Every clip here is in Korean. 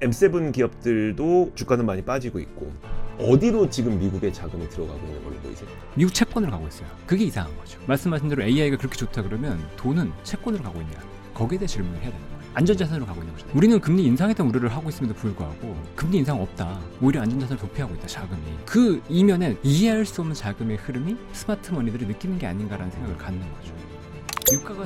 M7 기업들도 주가는 많이 빠지고 있고 어디로 지금 미국의 자금이 들어가고 있는 걸로 보이세요? 미국 채권으로 가고 있어요. 그게 이상한 거죠. 말씀하신 대로 AI가 그렇게 좋다 그러면 돈은 채권으로 가고 있냐? 거기에 대해 질문을 해야 되는 거예요. 안전자산으로 가고 있는 거잖아요. 우리는 금리 인상에 대한 우려를 하고 있음에도 불구하고 금리 인상 없다. 오히려 안전자산을 도피하고 있다. 자금이. 그 이면에 이해할 수 없는 자금의 흐름이 스마트 머니들이 느끼는 게 아닌가라는 생각을 갖는 거죠. 유가가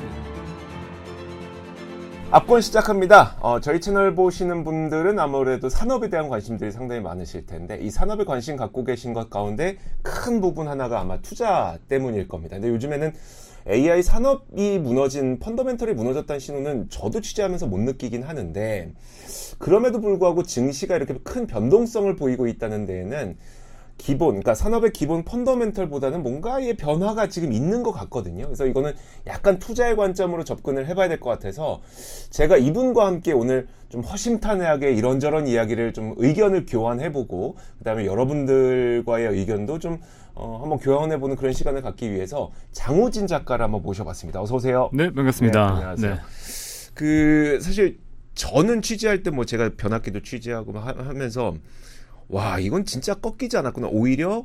압권 시작합니다. 저희 채널 보시는 분들은 아무래도 산업에 대한 관심들이 상당히 많으실 텐데 이 산업에 관심 갖고 계신 것 가운데 큰 부분 하나가 아마 투자 때문일 겁니다. 근데 요즘에는 AI 산업이 무너진, 펀더멘털이 무너졌다는 신호는 저도 취재하면서 못 느끼긴 하는데 그럼에도 불구하고 증시가 이렇게 큰 변동성을 보이고 있다는 데에는 그러니까 산업의 기본 펀더멘털보다는 뭔가의 변화가 지금 있는 것 같거든요. 그래서 이거는 약간 투자의 관점으로 접근을 해봐야 될 것 같아서 제가 이분과 함께 오늘 좀 허심탄회하게 이런저런 이야기를 좀 의견을 교환해보고 그 다음에 여러분들과의 의견도 좀 한번 교환해보는 그런 시간을 갖기 위해서 장우진 작가를 한번 모셔봤습니다. 어서 오세요. 네, 반갑습니다. 네, 안녕하세요. 네. 사실 저는 취재할 때 뭐 제가 변학기도 취재하고 하면서 와, 이건 진짜 꺾이지 않았구나. 오히려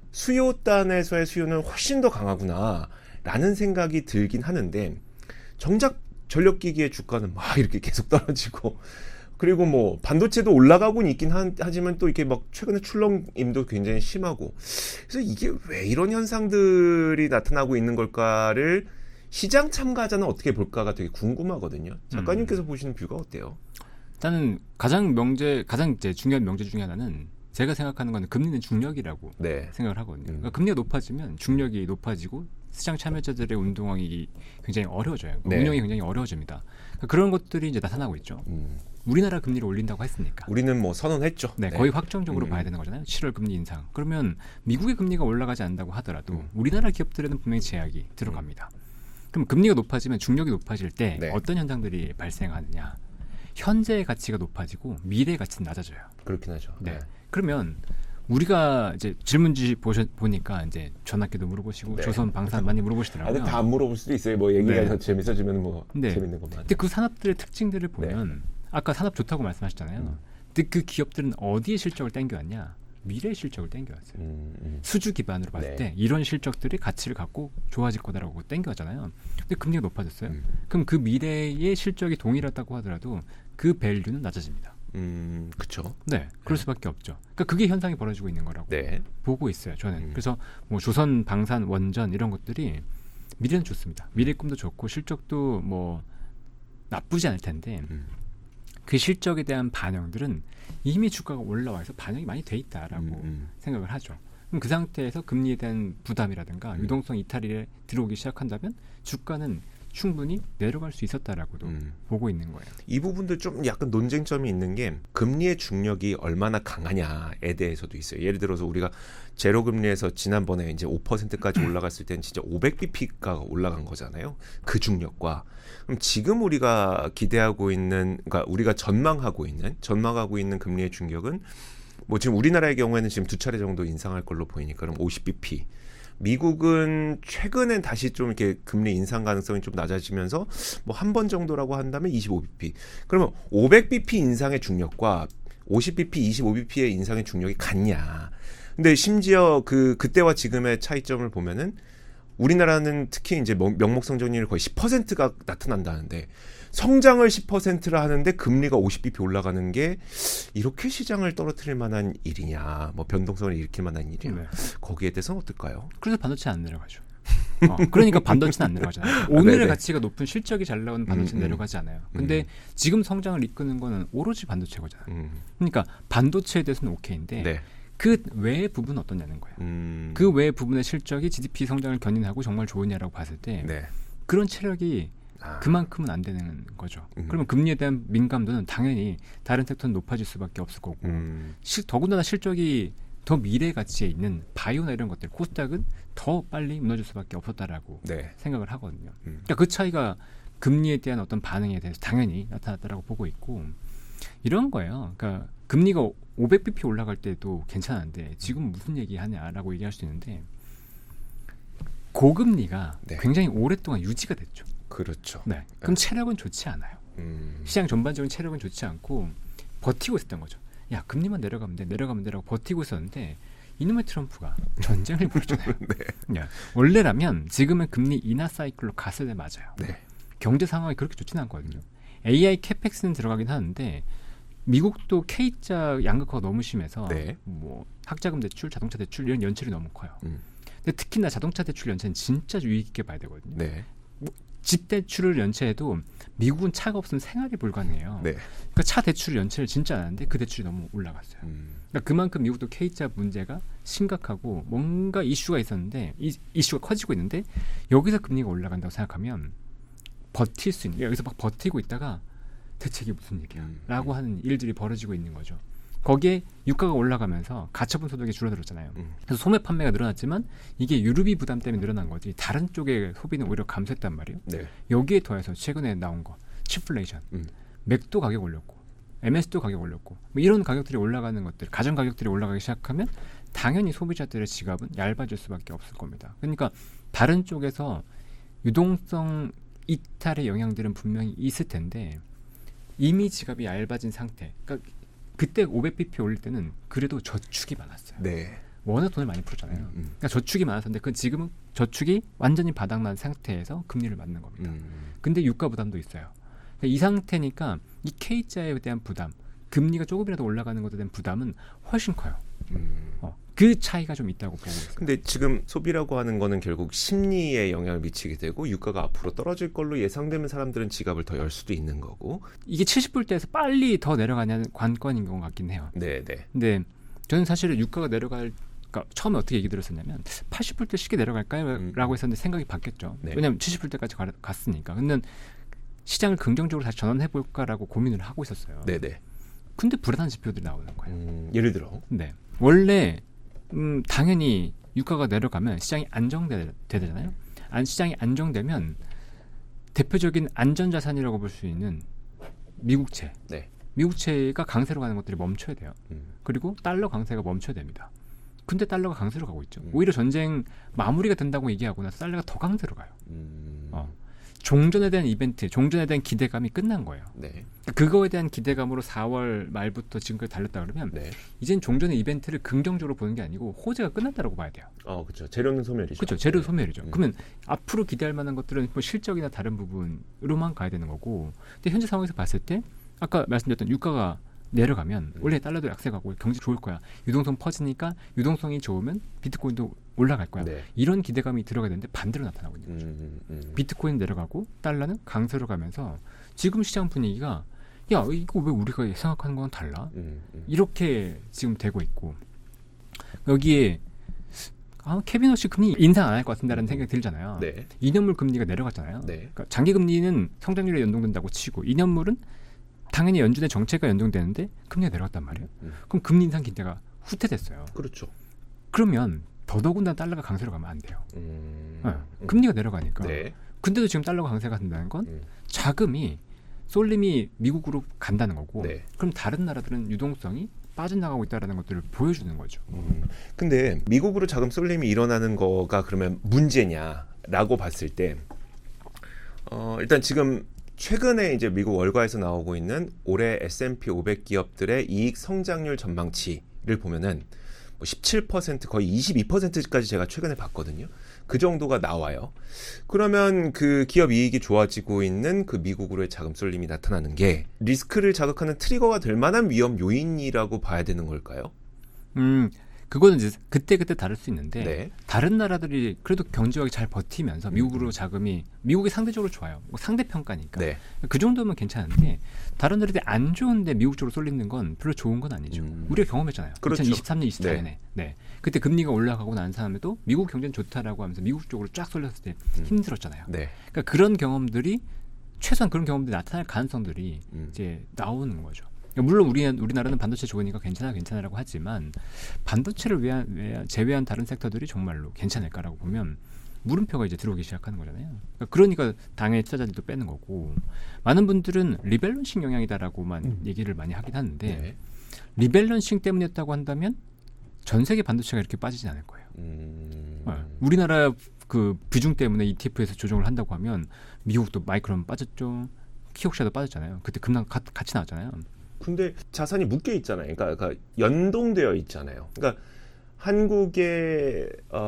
수요단에서의 수요는 훨씬 더 강하구나 라는 생각이 들긴 하는데 정작 전력기기의 주가는 막 이렇게 계속 떨어지고 그리고 뭐 반도체도 올라가고는 있긴 하지만 또 이렇게 막 최근에 출렁임도 굉장히 심하고 그래서 이게 왜 이런 현상들이 나타나고 있는 걸까를 시장 참가자는 어떻게 볼까가 되게 궁금하거든요. 작가님께서 보시는 뷰가 어때요? 일단은 가장 이제 중요한 명제 중에 하나는 제가 생각하는 건 금리는 중력이라고 생각을 하거든요. 그러니까 금리가 높아지면 중력이 높아지고 시장 참여자들의 운동이 굉장히 어려워져요. 운영이 굉장히 어려워집니다. 그러니까 그런 것들이 이제 나타나고 있죠. 우리나라 금리를 올린다고 했으니까. 우리는 뭐 선언했죠. 네, 거의 확정적으로 봐야 되는 거잖아요. 7월 금리 인상. 그러면 미국의 금리가 올라가지 않는다고 하더라도 우리나라 기업들에는 분명히 제약이 들어갑니다. 그럼 금리가 높아지면 중력이 높아질 때 어떤 현상들이 발생하느냐? 현재의 가치가 높아지고 미래의 가치는 낮아져요. 그렇긴 하죠. 네. 그러면 우리가 이제 질문지 보니까 이제 전학기도 물어보시고 조선 방산 많이 물어보시더라고요. 다 안 물어볼 수도 있어요. 뭐 얘기가 재밌어지면 뭐 재밌는 것만. 근데 그 산업들의 특징들을 보면 아까 산업 좋다고 말씀하셨잖아요. 근데 그 기업들은 어디에 실적을 땡겨왔냐? 미래의 실적을 땡겨왔어요. 수주 기반으로 봤을 때 이런 실적들이 가치를 갖고 좋아질 거다라고 땡겨왔잖아요. 근데 금리가 높아졌어요. 그럼 그 미래의 실적이 동일하다고 하더라도 그 밸류는 낮아집니다. 그렇죠. 네, 그럴 수밖에 없죠. 그러니까 그게 현상이 벌어지고 있는 거라고 보고 있어요. 저는. 그래서 뭐 조선, 방산, 원전 이런 것들이 미래는 좋습니다. 미래 꿈도 좋고 실적도 뭐 나쁘지 않을 텐데 그 실적에 대한 반영들은 이미 주가가 올라와서 반영이 많이 돼 있다라고 생각을 하죠. 그럼 그 상태에서 금리에 대한 부담이라든가 유동성 이탈이 들어오기 시작한다면 주가는 충분히 내려갈 수 있었다라고도 보고 있는 거예요. 이 부분도 좀 약간 논쟁점이 있는 게 금리의 중력이 얼마나 강하냐에 대해서도 있어요. 예를 들어서 우리가 제로 금리에서 지난번에 이제 5%까지 올라갔을 때는 진짜 500bp가 올라간 거잖아요. 그 중력과. 그럼 지금 우리가 기대하고 있는, 그러니까 우리가 전망하고 있는 금리의 중력은 뭐 지금 우리나라의 경우에는 지금 2차례 정도 인상할 걸로 보이니까 그럼 50bp. 미국은 최근엔 다시 좀 이렇게 금리 인상 가능성이 좀 낮아지면서 뭐 한 번 정도라고 한다면 25bp. 그러면 500bp 인상의 중력과 50bp, 25bp의 인상의 중력이 같냐? 근데 심지어 그때와 지금의 차이점을 보면은 우리나라는 특히 이제 명목 성장률이 거의 10%가 나타난다는데 성장을 10%라 하는데 금리가 50bp 올라가는 게 이렇게 시장을 떨어뜨릴 만한 일이냐, 뭐 변동성을 일으킬 만한 일이냐, 거기에 대해서는 어떨까요? 그래서 반도체는 안 내려가죠. 그러니까 반도체는 안 내려가잖아요. 오늘의 가치가 높은 실적이 잘 나오는 반도체는 내려가지 않아요. 근데 지금 성장을 이끄는 거는 오로지 반도체거잖아요. 그러니까 반도체에 대해서는 오케이인데 그 외의 부분은 어떠냐는 거예요. 그 외의 부분의 실적이 GDP 성장을 견인하고 정말 좋으냐라고 봤을 때 그런 체력이 그만큼은 안 되는 거죠. 그러면 금리에 대한 민감도는 당연히 다른 섹터는 높아질 수밖에 없을 거고 더군다나 실적이 더 미래 가치에 있는 바이오나 이런 것들 코스닥은 더 빨리 무너질 수밖에 없었다라고 생각을 하거든요. 그러니까 그 차이가 금리에 대한 어떤 반응에 대해서 당연히 나타났다라고 보고 있고 이런 거예요. 그러니까 금리가 500bp 올라갈 때도 괜찮은데 지금 무슨 얘기하냐라고 얘기할 수 있는데 고금리가 굉장히 오랫동안 유지가 됐죠. 그렇죠. 그럼 체력은 좋지 않아요. 시장 전반적인 체력은 좋지 않고 버티고 있었던 거죠. 야, 금리만 내려가면 돼라고 버티고 있었는데 이놈의 트럼프가 전쟁을 벌였잖아요. 네. 야, 원래라면 지금은 금리 인하 사이클로 갔을 때 맞아요. 네. 경제 상황이 그렇게 좋지는 않거든요. AI 캐펙스는 들어가긴 하는데 미국도 K자 양극화가 너무 심해서 네. 뭐 학자금 대출, 자동차 대출 이런 연체율이 너무 커요. 근데 특히나 자동차 대출 연체는 진짜 유의 깊게 봐야 되거든요. 네. 집 대출을 연체해도 미국은 차가 없으면 생활이 불가능해요. 네. 그러니까 차 대출 연체를 진짜 안 하는데 그 대출이 너무 올라갔어요. 그러니까 그만큼 미국도 K자 문제가 심각하고 뭔가 이슈가 있었는데 이슈가 커지고 있는데 여기서 금리가 올라간다고 생각하면 버틸 수 있는, 여기서 막 버티고 있다가 대체 이게 무슨 얘기야 라고 하는 일들이 벌어지고 있는 거죠. 거기에 유가가 올라가면서 가처분 소득이 줄어들었잖아요. 그래서 소매 판매가 늘어났지만 이게 유류비 부담 때문에 늘어난 거지 다른 쪽의 소비는 오히려 감소했단 말이에요. 네. 여기에 더해서 최근에 나온 거 칩플레이션, 맥도 가격 올렸고 MS도 가격 올렸고 뭐 이런 가격들이 올라가는 것들, 가전 가격들이 올라가기 시작하면 당연히 소비자들의 지갑은 얇아질 수밖에 없을 겁니다. 그러니까 다른 쪽에서 유동성 이탈의 영향들은 분명히 있을 텐데 이미 지갑이 얇아진 상태, 그러니까 그때 500bp 올릴 때는 그래도 저축이 많았어요. 네. 워낙 돈을 많이 풀었잖아요. 그러니까 저축이 많았었는데 그건 지금은 저축이 완전히 바닥난 상태에서 금리를 맞는 겁니다. 근데 유가 부담도 있어요. 그러니까 이 상태니까 이 K자에 대한 부담, 금리가 조금이라도 올라가는 것에 대한 부담은 훨씬 커요. 그 차이가 좀 있다고 보고 있어요. 근데 지금 소비라고 하는 거는 결국 심리에 영향을 미치게 되고 유가가 앞으로 떨어질 걸로 예상되면 사람들은 지갑을 더 열 수도 있는 거고. 이게 70불대에서 빨리 더 내려가냐는 관건인 것 같긴 해요. 네, 네. 근데 저는 사실은 유가가 내려갈, 그러니까 처음에 어떻게 얘기 들었었냐면 80불대 쉽게 내려갈까요? 라고 했었는데 생각이 바뀌었죠. 네. 왜냐하면 70불대까지 갔으니까. 근데 시장을 긍정적으로 다시 전환해볼까라고 고민을 하고 있었어요. 네, 네. 근데 불안한 지표들이 나오는 거예요. 예를 들어. 네. 원래 당연히 유가가 내려가면 시장이 안정되잖아요. 시장이 안정되면 대표적인 안전자산이라고 볼 수 있는 미국채. 네. 미국채가 강세로 가는 것들이 멈춰야 돼요. 그리고 달러 강세가 멈춰야 됩니다. 근데 달러가 강세로 가고 있죠. 오히려 전쟁 마무리가 된다고 얘기하고 나서 달러가 더 강세로 가요. 종전에 대한 이벤트, 종전에 대한 기대감이 끝난 거예요. 네. 그거에 대한 기대감으로 4월 말부터 지금까지 달렸다 그러면 네. 이젠 종전의 이벤트를 긍정적으로 보는 게 아니고 호재가 끝났다라고 봐야 돼요. 그렇죠. 재료는 소멸이죠. 그렇죠. 재료 소멸이죠. 그러면 앞으로 기대할 만한 것들은 뭐 실적이나 다른 부분으로만 가야 되는 거고. 근데 현재 상황에서 봤을 때 아까 말씀드렸던 유가가 내려가면 원래 달러도 약세가고 경제 좋을 거야. 유동성 퍼지니까 유동성이 좋으면 비트코인도 올라갈 거야. 네. 이런 기대감이 들어가야 되는데 반대로 나타나고 있는 거죠. 비트코인 내려가고 달러는 강세로 가면서 지금 시장 분위기가 야 이거 왜 우리가 생각하는 건 달라? 이렇게 지금 되고 있고 여기에 케빈 워시 금리 인상 안 할 것 같은다라는 생각이 들잖아요. 네. 2년물 금리가 내려갔잖아요. 네. 그러니까 장기 금리는 성장률에 연동된다고 치고 2년물은 당연히 연준의 정책과 연동되는데 금리가 내려갔단 말이에요. 그럼 금리 인상 기대가 후퇴됐어요. 그렇죠. 그러면 더더군다나 달러가 강세로 가면 안 돼요. 금리가 내려가니까. 네. 근데도 지금 달러가 강세가 된다는 건 자금이 쏠림이 미국으로 간다는 거고 네. 그럼 다른 나라들은 유동성이 빠져나가고 있다는 것들을 보여주는 거죠. 근데 미국으로 자금 쏠림이 일어나는 거가 그러면 문제냐라고 봤을 때 일단 지금 최근에 이제 미국 월가에서 나오고 있는 올해 S&P 500 기업들의 이익 성장률 전망치를 보면은 뭐 17% 거의 22%까지 제가 최근에 봤거든요. 그 정도가 나와요. 그러면 그 기업 이익이 좋아지고 있는 그 미국으로의 자금 쏠림이 나타나는 게 리스크를 자극하는 트리거가 될 만한 위험 요인이라고 봐야 되는 걸까요? 그거는 이제 그때그때 다를 수 있는데 네. 다른 나라들이 그래도 경제력이 잘 버티면서 미국으로 자금이 미국이 상대적으로 좋아요. 뭐 상대평가니까. 네. 그 정도면 괜찮은데 다른 나라들이 안 좋은데 미국 쪽으로 쏠리는 건 별로 좋은 건 아니죠. 우리가 경험했잖아요. 그렇죠. 2023년, 24년에. 네. 그때 금리가 올라가고 난 다음에도 미국 경제는 좋다라고 하면서 미국 쪽으로 쫙 쏠렸을 때 힘들었잖아요. 네. 그러니까 그런 경험들이 최소한 그런 경험들이 나타날 가능성들이 이제 나오는 거죠. 물론 우리나라는 반도체 좋으니까 괜찮아라고 하지만 반도체를 제외한 다른 섹터들이 정말로 괜찮을까라고 보면 물음표가 이제 들어오기 시작하는 거잖아요. 그러니까 당연히 투자자들도 빼는 거고 많은 분들은 리밸런싱 영향이다라고만 얘기를 많이 하긴 하는데 네. 리밸런싱 때문이었다고 한다면 전 세계 반도체가 이렇게 빠지진 않을 거예요. 우리나라 그 비중 때문에 ETF에서 조정을 한다고 하면 미국도 마이크론 빠졌죠. 키옥시아도 빠졌잖아요. 그때 급락 같이 나왔잖아요. 근데 자산이 묶여 있잖아요. 그러니까 연동되어 있잖아요. 그러니까 한국의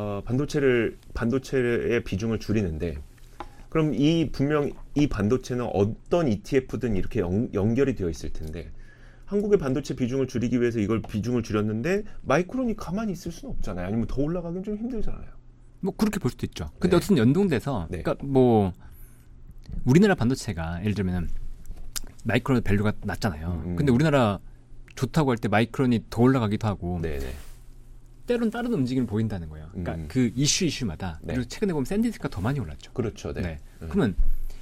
반도체의 비중을 줄이는데 그럼 분명 이 반도체는 어떤 ETF든 이렇게 연결이 되어 있을 텐데 한국의 반도체 비중을 줄이기 위해서 이걸 비중을 줄였는데 마이크론이 가만히 있을 수는 없잖아요. 아니면 더 올라가긴 좀 힘들잖아요. 뭐 그렇게 볼 수도 있죠. 근데 네. 어쨌든 연동돼서 네. 그러니까 뭐 우리나라 반도체가 예를 들면은 마이크론 밸류가 낮잖아요. 근데 우리나라 좋다고 할 때 마이크론이 더 올라가기도 하고 네네. 때론 다른 움직임을 보인다는 거예요. 그러니까 그 이슈마다. 네. 그리고 최근에 보면 샌디스크가 더 많이 올랐죠. 그렇죠. 네. 네. 그러면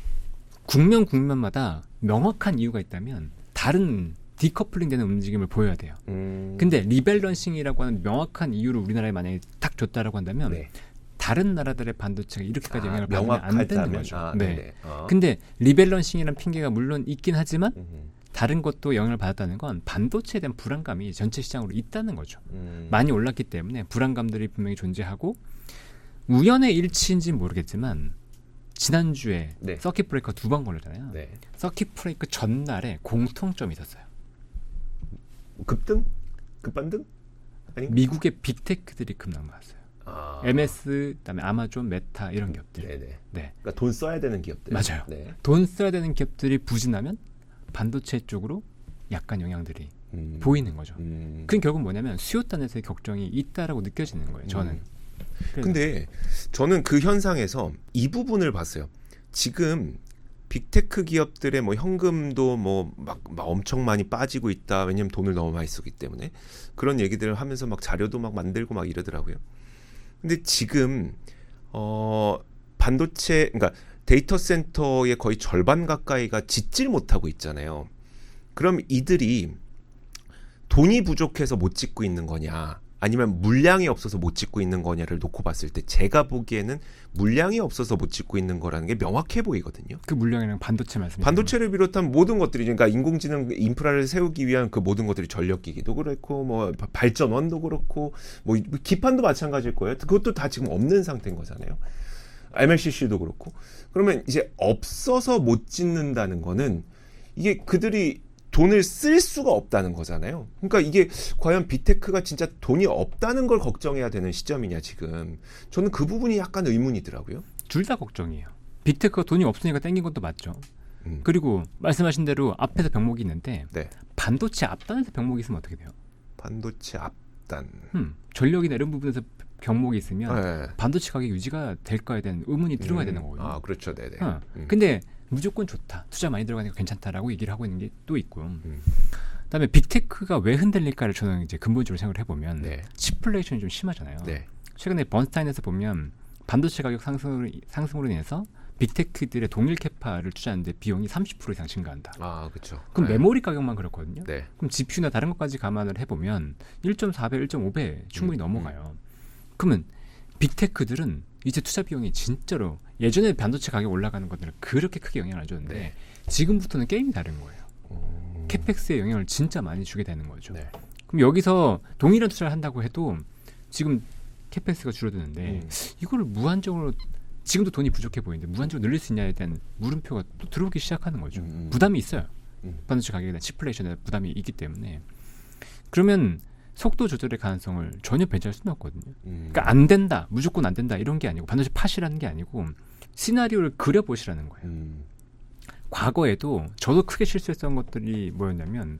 국면마다 명확한 이유가 있다면 다른 디커플링 되는 움직임을 보여야 돼요. 근데 리밸런싱이라고 하는 명확한 이유를 우리나라에 만약에 딱 줬다라고 한다면 네. 다른 나라들의 반도체가 이렇게까지 영향을 받으면 안 되는 거죠. 네. 근데 리밸런싱이라는 핑계가 물론 있긴 하지만 다른 것도 영향을 받았다는 건 반도체에 대한 불안감이 전체 시장으로 있다는 거죠. 많이 올랐기 때문에 불안감들이 분명히 존재하고 우연의 일치인지는 모르겠지만 지난주에 네. 서킷 브레이커 2번 걸렸잖아요. 네. 서킷 브레이커 전날에 공통점이 있었어요. 급등? 급반등? 아닌가? 미국의 빅테크들이 급락났어요. MS, 그다음에 아마존, 메타 이런 기업들. 네네. 네. 그러니까 돈 써야 되는 기업들. 맞아요. 네. 돈 써야 되는 기업들이 부진하면 반도체 쪽으로 약간 영향들이 보이는 거죠. 그건 결국 뭐냐면 수요단에서의 격정이 있다라고 느껴지는 거예요. 저는. 근데 저는 그 현상에서 이 부분을 봤어요. 지금 빅테크 기업들의 뭐 현금도 막 엄청 많이 빠지고 있다. 왜냐면 돈을 너무 많이 쓰기 때문에 그런 얘기들을 하면서 막 자료도 막 만들고 막 이러더라고요. 근데 지금 반도체 그러니까 데이터 센터의 거의 절반 가까이가 짓질 못하고 있잖아요. 그럼 이들이 돈이 부족해서 못 짓고 있는 거냐 아니면 물량이 없어서 못 짓고 있는 거냐를 놓고 봤을 때 제가 보기에는 물량이 없어서 못 짓고 있는 거라는 게 명확해 보이거든요. 그 물량이랑 반도체 말씀이시죠? 반도체를 비롯한 모든 것들이 그러니까 인공지능 인프라를 세우기 위한 그 모든 것들이 전력기기도 그렇고 뭐 발전원도 그렇고 뭐 기판도 마찬가지일 거예요. 그것도 다 지금 없는 상태인 거잖아요. MLCC도 그렇고. 그러면 이제 없어서 못 짓는다는 거는 이게 그들이 돈을 쓸 수가 없다는 거잖아요. 그러니까 이게 과연 빅테크가 진짜 돈이 없다는 걸 걱정해야 되는 시점이냐 지금. 저는 그 부분이 약간 의문이더라고요. 둘 다 걱정이에요. 빅테크가 돈이 없으니까 땡긴 것도 맞죠. 그리고 말씀하신 대로 앞에서 병목이 있는데 네. 반도체 앞단에서 병목이 있으면 어떻게 돼요? 반도체 앞단. 전력이나 이런 부분에서 병목이 있으면 네. 반도체 가격 유지가 될까에 대한 의문이 들어가야 되는 거거든요. 아, 그렇죠. 네네. 근데 무조건 좋다. 투자 많이 들어가니까 괜찮다라고 얘기를 하고 있는 게 또 있고. 그다음에 빅테크가 왜 흔들릴까를 저는 이제 근본적으로 생각을 해보면 네. 치플레이션이 좀 심하잖아요. 네. 최근에 번스타인에서 보면 반도체 가격 상승으로 인해서 빅테크들의 동일 캐파를 투자하는데 비용이 30% 이상 증가한다. 아, 그렇죠. 그럼 네. 메모리 가격만 그렇거든요. 네. 그럼 GPU나 다른 것까지 감안을 해보면 1.4배, 1.5배 충분히 넘어가요. 그러면 빅테크들은 이제 투자 비용이 진짜로 예전에 반도체 가격 올라가는 것들은 그렇게 크게 영향을 안 줬는데 네. 지금부터는 게임이 다른 거예요. 캐펙스에 영향을 진짜 많이 주게 되는 거죠. 네. 그럼 여기서 동일한 투자를 한다고 해도 지금 캐펙스가 줄어드는데 이거를 무한정으로 지금도 돈이 부족해 보이는데 무한정으로 늘릴 수 있냐에 대한 물음표가 또 들어오기 시작하는 거죠. 부담이 있어요. 반도체 가격에 대한 치플레이션에 부담이 있기 때문에 그러면 속도 조절의 가능성을 전혀 배제할 수는 없거든요. 그러니까 안 된다, 무조건 안 된다 이런 게 아니고 반도체 팟이라는 게 아니고 시나리오를 그려보시라는 거예요. 과거에도 저도 크게 실수했던 것들이 뭐였냐면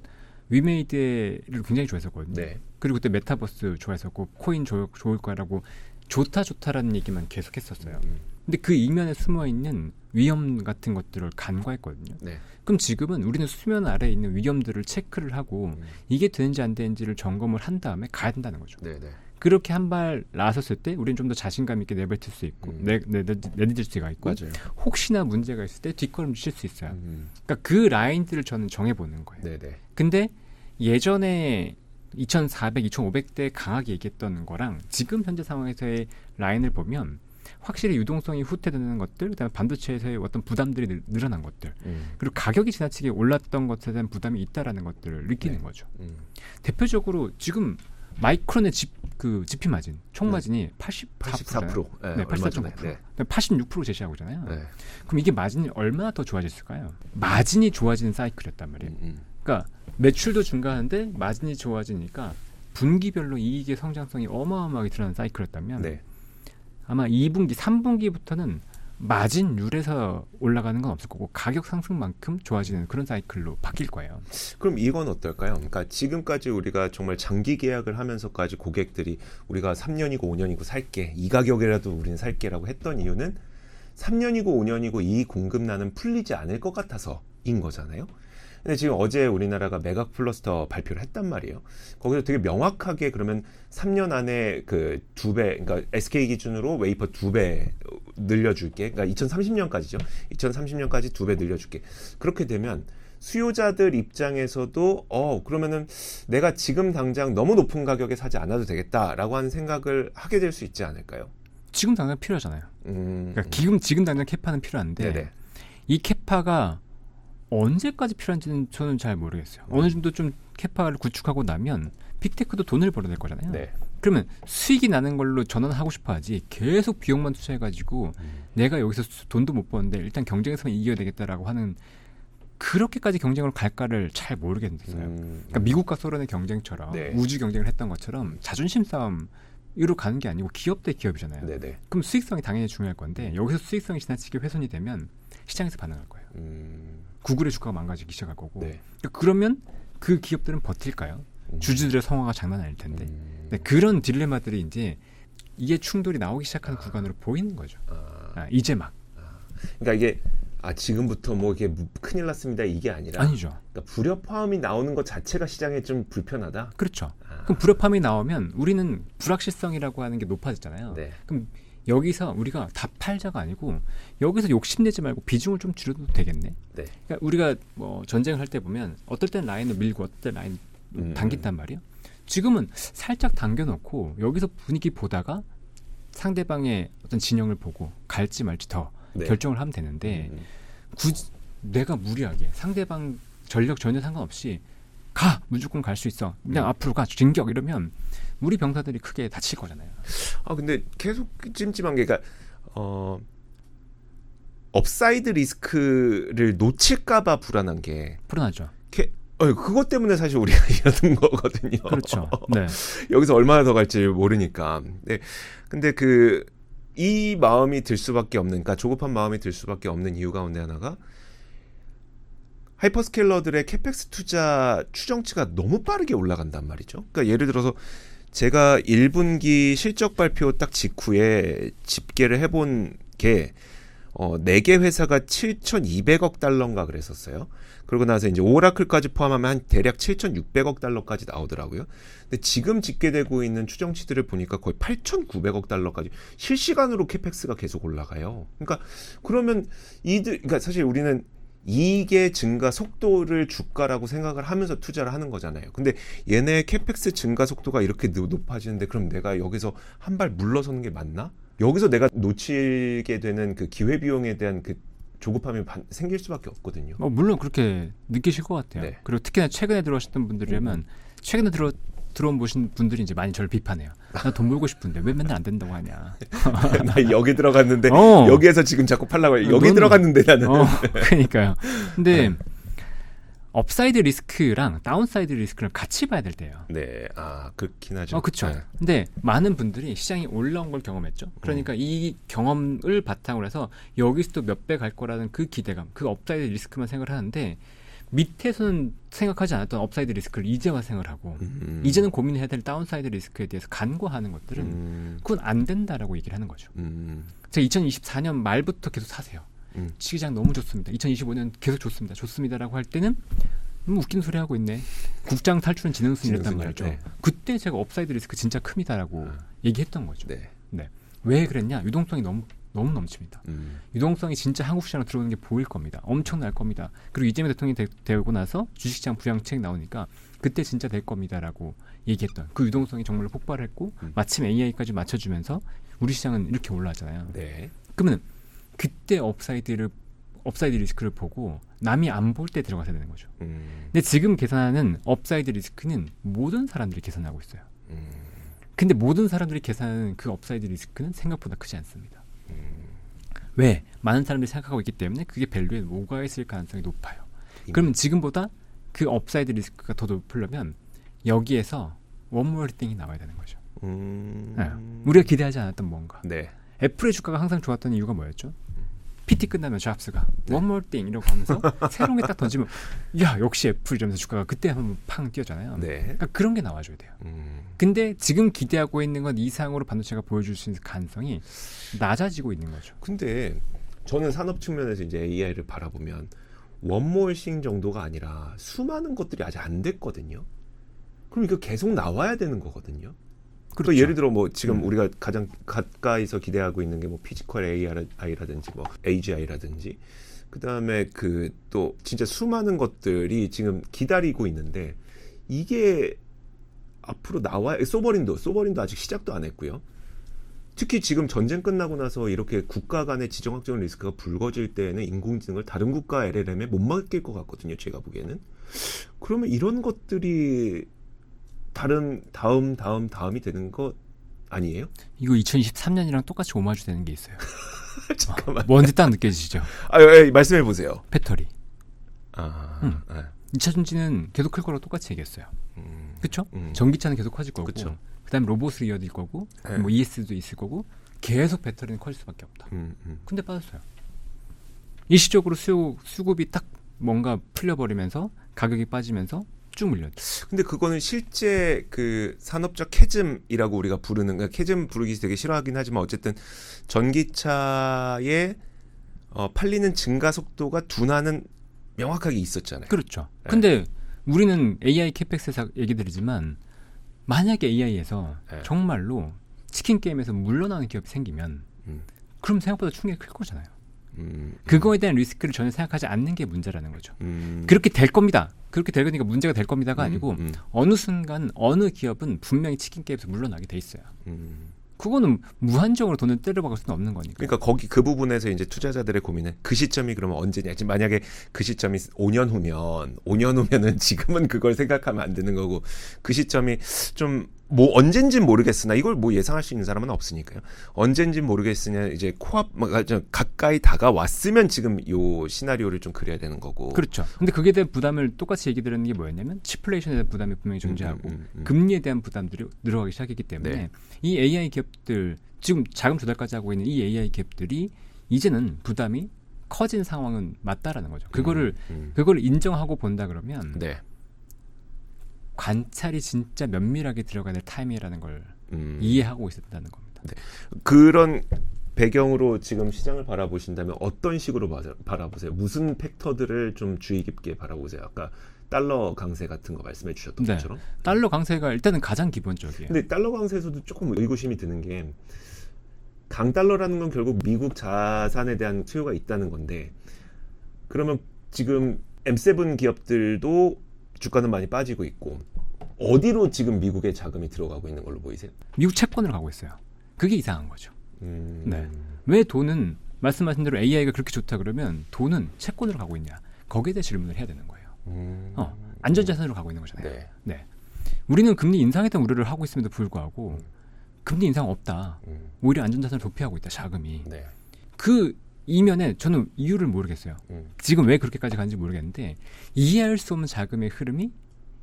위메이드를 굉장히 좋아했었거든요. 네. 그리고 그때 메타버스 좋아했었고 코인 좋을 거라고 좋다라는 얘기만 계속했었어요. 근데 그 이면에 숨어있는 위험 같은 것들을 간과했거든요. 네. 그럼 지금은 우리는 수면 아래에 있는 위험들을 체크를 하고 이게 되는지 안 되는지를 점검을 한 다음에 가야 된다는 거죠. 네, 네. 그렇게 한 발 나섰을 때 우리는 좀 더 자신감 있게 내뱉을 수 있고 내딛을 수가 있고 맞아요. 혹시나 문제가 있을 때 뒷걸음 칠 수 있어요. 그러니까 그 라인들을 저는 정해보는 거예요. 네, 네. 근데 예전에 2,400, 2,500대 강하게 얘기했던 거랑 지금 현재 상황에서의 라인을 보면 확실히 유동성이 후퇴되는 것들, 그다음에 반도체에서의 어떤 부담들이 늘어난 것들, 그리고 가격이 지나치게 올랐던 것에 대한 부담이 있다라는 것들을 느끼는 거죠. 대표적으로 지금 마이크론의 GP 마진, 총 마진이 84%. 네, 84.9%. 네. 86% 제시하고 있잖아요. 네. 그럼 이게 마진이 얼마나 더 좋아졌을까요? 마진이 좋아지는 사이클이었단 말이에요. 그러니까 매출도 증가하는데 마진이 좋아지니까 분기별로 이익의 성장성이 어마어마하게 드러나는 사이클이었다면 네. 아마 2분기, 3분기부터는 마진율에서 올라가는 건 없을 거고 가격 상승만큼 좋아지는 그런 사이클로 바뀔 거예요. 그럼 이건 어떨까요? 그러니까 지금까지 우리가 정말 장기 계약을 하면서까지 고객들이 우리가 3년이고 5년이고 살게, 이 가격이라도 우리는 살게라고 했던 이유는 3년이고 5년이고 이 공급난은 풀리지 않을 것 같아서인 거잖아요. 근데 지금 어제 우리나라가 매각 플러스터 발표를 했단 말이에요. 거기서 되게 명확하게 그러면 3년 안에 그 2배, 그러니까 SK 기준으로 웨이퍼 2배 늘려줄게. 그러니까 2030년까지죠. 2030년까지 2배 늘려줄게. 그렇게 되면 수요자들 입장에서도 그러면은 내가 지금 당장 너무 높은 가격에 사지 않아도 되겠다라고 하는 생각을 하게 될 수 있지 않을까요? 지금 당장 필요하잖아요. 그러니까 지금 당장 캐파는 필요한데 네네. 이 캐파가 언제까지 필요한지는 저는 잘 모르겠어요. 어느 정도 좀 캐파를 구축하고 나면 빅테크도 돈을 벌어야 될 거잖아요. 네. 그러면 수익이 나는 걸로 전환하고 싶어 하지 계속 비용만 투자해가지고 내가 여기서 돈도 못 버는데 일단 경쟁에서만 이겨야 되겠다라고 하는 그렇게까지 경쟁으로 갈까를 잘 모르겠어요. 그러니까 미국과 소련의 경쟁처럼 네. 우주 경쟁을 했던 것처럼 자존심 싸움으로 가는 게 아니고 기업 대 기업이잖아요. 네네. 그럼 수익성이 당연히 중요할 건데 여기서 수익성이 지나치게 훼손이 되면 시장에서 반응할 거예요. 구글의 주가가 망가지기 시작할 거고. 네. 그러면 그 기업들은 버틸까요? 주주들의 성화가 장난 아닐 텐데. 그런 딜레마들이 이제 이게 충돌이 나오기 시작하는 구간으로 보이는 거죠. 이제 막. 그러니까 이게 지금부터 뭐 이게 큰일 났습니다 이게 아니라. 아니죠. 그러니까 불협화음이 나오는 것 자체가 시장에 좀 불편하다. 그렇죠. 그럼 불협화음이 나오면 우리는 불확실성이라고 하는 게 높아졌잖아요. 네. 그럼 여기서 우리가 다 팔자가 아니고 여기서 욕심내지 말고 비중을 좀 줄여도 되겠네. 네. 그러니까 우리가 뭐 전쟁을 할 때 보면 어떨 땐 라인을 밀고 어떨 땐 라인 당긴단 말이에요. 지금은 살짝 당겨놓고 여기서 분위기 보다가 상대방의 어떤 진영을 보고 갈지 말지 더 네. 결정을 하면 되는데 굳이 내가 무리하게 상대방 전력 전혀 상관없이 무조건 갈 수 있어. 그냥 앞으로 가 진격 이러면 우리 병사들이 크게 다칠 거잖아요. 근데 계속 찜찜한 게 그러니까 업사이드 리스크를 놓칠까봐 불안한 게 불안하죠. 그것 때문에 사실 우리가 이러는 거거든요. 그렇죠. 네. 여기서 얼마나 더 갈지 모르니까. 네. 근데 이 마음이 들 수밖에 없는, 그러니까 조급한 마음이 들 수밖에 없는 이유 가운데 하나가 하이퍼스케일러들의 캐펙스 투자 추정치가 너무 빠르게 올라간단 말이죠. 그러니까 예를 들어서 제가 1분기 실적 발표 딱 직후에 집계를 해본 게 4개 회사가 7,200억 달러인가 그랬었어요. 그러고 나서 이제 오라클까지 포함하면 한 대략 7,600억 달러까지 나오더라고요. 근데 지금 집계되고 있는 추정치들을 보니까 거의 8,900억 달러까지 실시간으로 캐펙스가 계속 올라가요. 그러니까 그러면 그러니까 사실 우리는 이익의 증가 속도를 주가라고 생각을 하면서 투자를 하는 거잖아요. 근데 얘네 캐펙스 증가 속도가 이렇게 높아지는데 그럼 내가 여기서 한 발 물러서는 게 맞나? 여기서 내가 놓치게 되는 그 기회비용에 대한 그 조급함이 생길 수밖에 없거든요. 물론 그렇게 느끼실 것 같아요. 네. 그리고 특히나 최근에 들어오셨던 분들이라면 최근에 들어온 보신 분들이 이제 많이 저를 비판해요. 나 돈 벌고 싶은데 왜 맨날 안 된다고 하냐. 나 여기 들어갔는데 여기에서 지금 자꾸 팔라고 해요. 여기 들어갔는데 나는. 그러니까요. 근데 업사이드 리스크랑 다운사이드 리스크를 같이 봐야 될 때예요. 네, 그렇긴 하죠. 그렇죠. 네. 근데 많은 분들이 시장이 올라온 걸 경험했죠. 그러니까 이 경험을 바탕으로 해서 여기서도 몇 배 갈 거라는 그 기대감, 그 업사이드 리스크만 생각을 하는데 밑에서는 생각하지 않았던 업사이드 리스크를 이제 와서 생각을 하고 이제는 고민해야 될 다운사이드 리스크에 대해서 간과하는 것들은 그건 안 된다라고 얘기를 하는 거죠. 제가 2024년 말부터 계속 사세요. 시장 너무 좋습니다. 2025년 계속 좋습니다라고 할 때는 웃긴 소리 하고 있네. 국장 탈출은 지능순이랬단 말이죠. 네. 그때 제가 업사이드 리스크 진짜 큽니다라고 얘기했던 거죠. 네. 네. 왜 그랬냐? 유동성이 너무 넘칩니다. 유동성이 진짜 한국 시장으로 들어오는 게 보일 겁니다. 엄청날 겁니다. 그리고 이재명 대통령이 되고 나서 주식시장 부양책 나오니까 그때 진짜 될 겁니다라고 얘기했던 그 유동성이 정말로 폭발했고 마침 AI까지 맞춰주면서 우리 시장은 이렇게 올라왔잖아요. 네. 그러면 그때 업사이드 리스크를 보고 남이 안 볼 때 들어가야 되는 거죠. 근데 지금 계산하는 업사이드 리스크는 모든 사람들이 계산하고 있어요. 근데 모든 사람들이 계산하는 그 업사이드 리스크는 생각보다 크지 않습니다. 왜? 많은 사람들이 생각하고 있기 때문에 그게 밸류에 녹아 있을 가능성이 높아요. 그러면 지금보다 그 업사이드 리스크가 더 높으려면 여기에서 원몰 띵이 나와야 되는 거죠. 네. 우리가 기대하지 않았던 뭔가. 네. 애플의 주가가 항상 좋았던 이유가 뭐였죠? PT 끝나면 잡스가 원몰 띵 이라고 하면서 새로운 게 딱 던지면 야 역시 애플 이러면서 주가가 그때 한번 팡 뛰었잖아요. 네. 그러니까 그런 게 나와줘야 돼요. 근데 지금 기대하고 있는 건 이상으로 반도체가 보여줄 수 있는 가능성이 낮아지고 있는 거죠. 근데 저는 산업 측면에서 이제 AI를 바라보면 원몰싱 정도가 아니라 수많은 것들이 아직 안 됐거든요. 그럼 이거 계속 나와야 되는 거거든요. 그렇죠. 또 예를 들어 뭐 지금 우리가 가장 가까이서 기대하고 있는 게 뭐 피지컬 AI라든지 뭐 AGI라든지 그다음에 그 또 진짜 수많은 것들이 지금 기다리고 있는데 이게 앞으로 나와야 소버린도 아직 시작도 안 했고요. 특히 지금 전쟁 끝나고 나서 이렇게 국가 간의 지정학적 리스크가 불거질 때에는 인공지능을 다른 국가 LLM에 못 맡길 것 같거든요. 제가 보기에는. 그러면 이런 것들이 다음이 되는 것 아니에요? 이거 2023년이랑 똑같이 오마주 되는 게 있어요. 잠깐만. 뭔지 딱 느껴지시죠? 말씀해 보세요. 배터리. 네. 2차 전지는 계속 클 거라고 똑같이 얘기했어요. 그렇죠? 전기차는 계속 커질 거고, 그쵸. 그다음에 로봇을 이어질 거고, 네. 뭐 ES도 있을 거고, 계속 배터리는 커질 수밖에 없다. 근데 빠졌어요. 일시적으로 수급이 딱 뭔가 풀려버리면서 가격이 빠지면서 쭉 물렸죠. 근데 그거는 실제 그 산업적 캐즘이라고 우리가 부르는, 그러니까 캐즘 부르기 되게 싫어하긴 하지만 어쨌든 전기차의 팔리는 증가 속도가 둔화는 명확하게 있었잖아요. 그렇죠. 네. 근데 우리는 AI 캐펙스에서 얘기 드리지만 만약에 AI에서 네. 정말로 치킨 게임에서 물러나는 기업이 생기면 그럼 생각보다 충격이 클 거잖아요. 그거에 대한 리스크를 전혀 생각하지 않는 게 문제라는 거죠. 그렇게 될 겁니다. 그렇게 될 거니까 문제가 될 겁니다가 아니고 어느 순간 어느 기업은 분명히 치킨 게임에서 물러나게 돼 있어요. 그거는 무한정으로 돈을 때려박을 수는 없는 거니까. 그러니까 거기 그 부분에서 이제 투자자들의 고민은 그 시점이 그러면 언제냐. 지금 만약에 그 시점이 5년 후면은 지금은 그걸 생각하면 안 되는 거고 그 시점이 좀 뭐 언젠진 모르겠으나 이걸 뭐 예상할 수 있는 사람은 없으니까요. 언젠진 모르겠으냐 이제 가까이 다가왔으면 지금 요 시나리오를 좀 그려야 되는 거고. 그렇죠. 근데 그게 대한 부담을 똑같이 얘기 드리는 게 뭐였냐면 치플레이션에 대한 부담이 분명히 존재하고 금리에 대한 부담들이 늘어가기 시작했기 때문에 네. 이 AI 기업들 지금 자금 조달까지 하고 있는 이 AI 기업들이 이제는 부담이 커진 상황은 맞다라는 거죠. 그거를 인정하고 본다 그러면 네. 관찰이 진짜 면밀하게 들어가야 될 타이밍이라는 걸 이해하고 있었다는 겁니다. 네. 그런 배경으로 지금 시장을 바라보신다면 어떤 식으로 바라보세요? 무슨 팩터들을 좀 주의 깊게 바라보세요? 아까 달러 강세 같은 거 말씀해 주셨던 네. 것처럼. 달러 강세가 일단은 가장 기본적이에요. 근데 달러 강세에서도 조금 의구심이 드는 게 강달러라는 건 결국 미국 자산에 대한 수요가 있다는 건데 그러면 지금 M7 기업들도 주가는 많이 빠지고 있고 어디로 지금 미국의 자금이 들어가고 있는 걸로 보이세요? 미국 채권을 가고 있어요. 그게 이상한 거죠. 네. 왜 돈은 말씀하신 대로 AI가 그렇게 좋다 그러면 돈은 채권으로 가고 있냐? 거기에 대해 질문을 해야 되는 거예요. 안전자산으로 가고 있는 거잖아요. 네. 네. 우리는 금리 인상에 대한 우려를 하고 있음에도 불구하고 금리 인상 없다. 오히려 안전자산을 도피하고 있다. 자금이. 네. 그 이면에 저는 이유를 모르겠어요. 지금 왜 그렇게까지 가는지 모르겠는데 이해할 수 없는 자금의 흐름이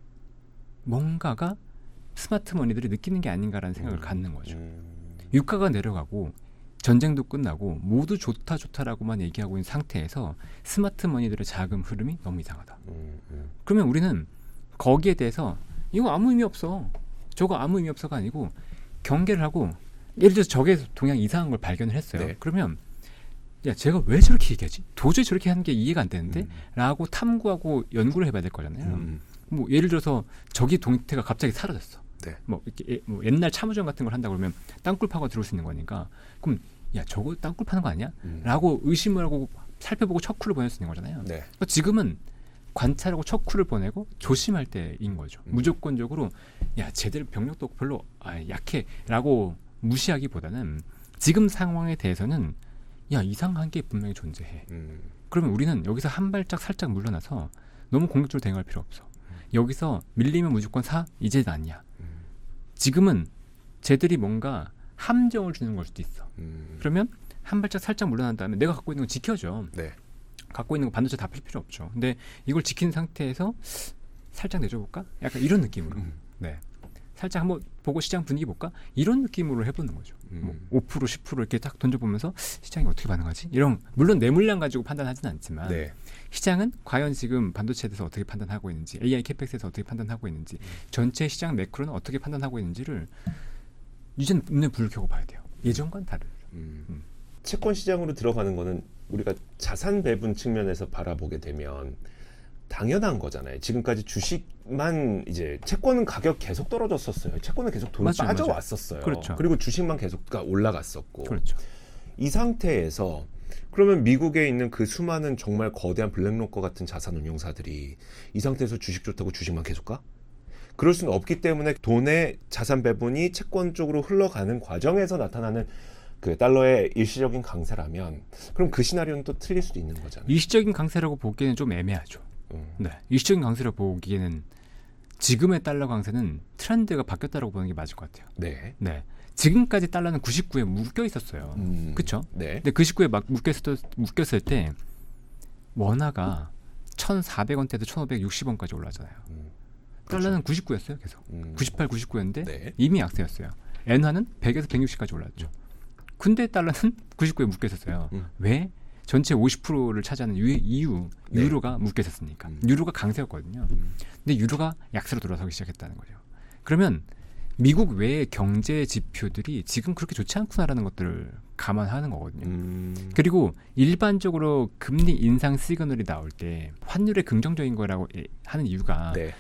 뭔가가 스마트 머니들이 느끼는 게 아닌가라는 생각을 갖는 거죠. 유가가 내려가고 전쟁도 끝나고 모두 좋다라고만 얘기하고 있는 상태에서 스마트 머니들의 자금 흐름이 너무 이상하다. 그러면 우리는 거기에 대해서 이거 아무 의미 없어. 저거 아무 의미 없어가 아니고 경계를 하고 예를 들어서 저게 동양 이상한 걸 발견을 했어요. 네. 그러면 야 제가 왜 저렇게 얘기하지? 도저히 저렇게 하는 게 이해가 안 되는데? 라고 탐구하고 연구를 해봐야 될 거잖아요. 뭐 예를 들어서 저기 동태가 갑자기 사라졌어. 네. 뭐 이렇게 뭐 옛날 참우정 같은 걸 한다 그러면 땅굴 파고 들어올 수 있는 거니까 그럼 야 저거 땅굴 파는 거 아니야? 라고 의심을 하고 살펴보고 척후를 보낼 수 있는 거잖아요. 네. 그러니까 지금은 관찰하고 척후를 보내고 조심할 때인 거죠. 무조건적으로 야 쟤들 병력도 별로 약해라고 무시하기보다는 지금 상황에 대해서는 야 이상한 게 분명히 존재해. 그러면 우리는 여기서 한 발짝 살짝 물러나서 너무 공격적으로 대응할 필요 없어. 여기서 밀리면 무조건 사? 이제는 아니야. 지금은 쟤들이 뭔가 함정을 주는 걸 수도 있어. 그러면 한 발짝 살짝 물러난 다음에 내가 갖고 있는 건 지켜줘. 네. 갖고 있는 거 반도체 다 팔 필요 없죠. 근데 이걸 지킨 상태에서 살짝 내줘볼까? 약간 이런 느낌으로. 네. 살짝 한번 보고 시장 분위기 볼까? 이런 느낌으로 해보는 거죠. 뭐 5%, 10% 이렇게 딱 던져보면서 시장이 어떻게 반응하지? 이런 물론 내 물량 가지고 판단하지는 않지만 네. 시장은 과연 지금 반도체에 대해서 어떻게 판단하고 있는지, AI 캐펙스에서 어떻게 판단하고 있는지, 전체 시장 매크로는 어떻게 판단하고 있는지를 이제는 눈에 불을 켜고 봐야 돼요. 예전과는 다르죠. 채권 시장으로 들어가는 거는 우리가 자산 배분 측면에서 바라보게 되면 당연한 거잖아요. 지금까지 주식만 이제 채권은 가격 계속 떨어졌었어요. 채권은 계속 돈이 맞아요, 빠져왔었어요. 그렇죠. 그리고 주식만 계속 올라갔었고. 그렇죠. 이 상태에서 그러면 미국에 있는 그 수많은 정말 거대한 블랙로커 같은 자산 운용사들이 이 상태에서 주식 좋다고 주식만 계속 가? 그럴 수는 없기 때문에 돈의 자산 배분이 채권 쪽으로 흘러가는 과정에서 나타나는 그 달러의 일시적인 강세라면 그럼 그 시나리오는 또 틀릴 수도 있는 거잖아요. 일시적인 강세라고 보기에는 좀 애매하죠. 네, 일시적인 강세라고 보기에는 지금의 달러 강세는 트렌드가 바뀌었다고 보는 게 맞을 것 같아요. 네. 네. 지금까지 달러는 99에 묶여 있었어요. 그렇죠? 네. 근데 99에 막 묶였을 때 원화가 1,400원대에서 1,560원까지 올라잖아요. 달러는 99였어요, 계속. 98, 99였는데 네. 이미 약세였어요. 엔화는 100에서 160까지 올랐죠. 근데 달러는 99에 묶여 있었어요. 왜? 전체 50%를 차지하는 이유 네. 유로가 묶여 있었으니까. 유로가 강세였거든요. 근데 유로가 약세로 돌아서기 시작했다는 거죠. 그러면 미국 외의 경제 지표들이 지금 그렇게 좋지 않구나라는 것들을 감안하는 거거든요. 그리고 일반적으로 금리 인상 시그널이 나올 때 환율의 긍정적인 거라고 하는 이유가 네.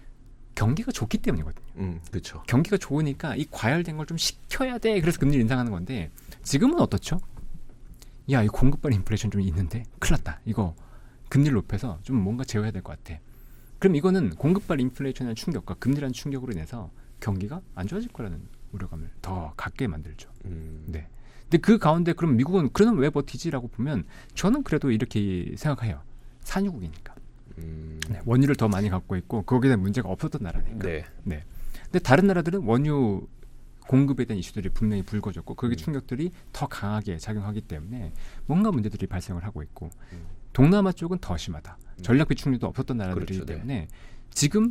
경기가 좋기 때문이거든요. 그렇죠. 경기가 좋으니까 이 과열된 걸 좀 식혀야 돼. 그래서 금리를 인상하는 건데 지금은 어떻죠? 야, 이 공급발 인플레이션 좀 있는데 큰일 났다. 이거 금리를 높여서 좀 뭔가 제어해야 될 것 같아. 그럼 이거는 공급발 인플레이션의 충격과 금리라는 충격으로 인해서 경기가 안 좋아질 거라는 우려감을 더 갖게 만들죠. 네. 근데 그 가운데 그럼 미국은 그러면 왜 버티지라고 보면 저는 그래도 이렇게 생각해요. 산유국이니까. 네, 원유를 더 많이 갖고 있고 거기에 대한 문제가 없었던 나라니까. 네. 네. 근데 다른 나라들은 원유 공급에 대한 이슈들이 분명히 불거졌고 거기 충격들이 더 강하게 작용하기 때문에 뭔가 문제들이 발생을 하고 있고 동남아 쪽은 더 심하다. 전략 비축률도 없었던 나라들이기 그렇죠, 네. 때문에 지금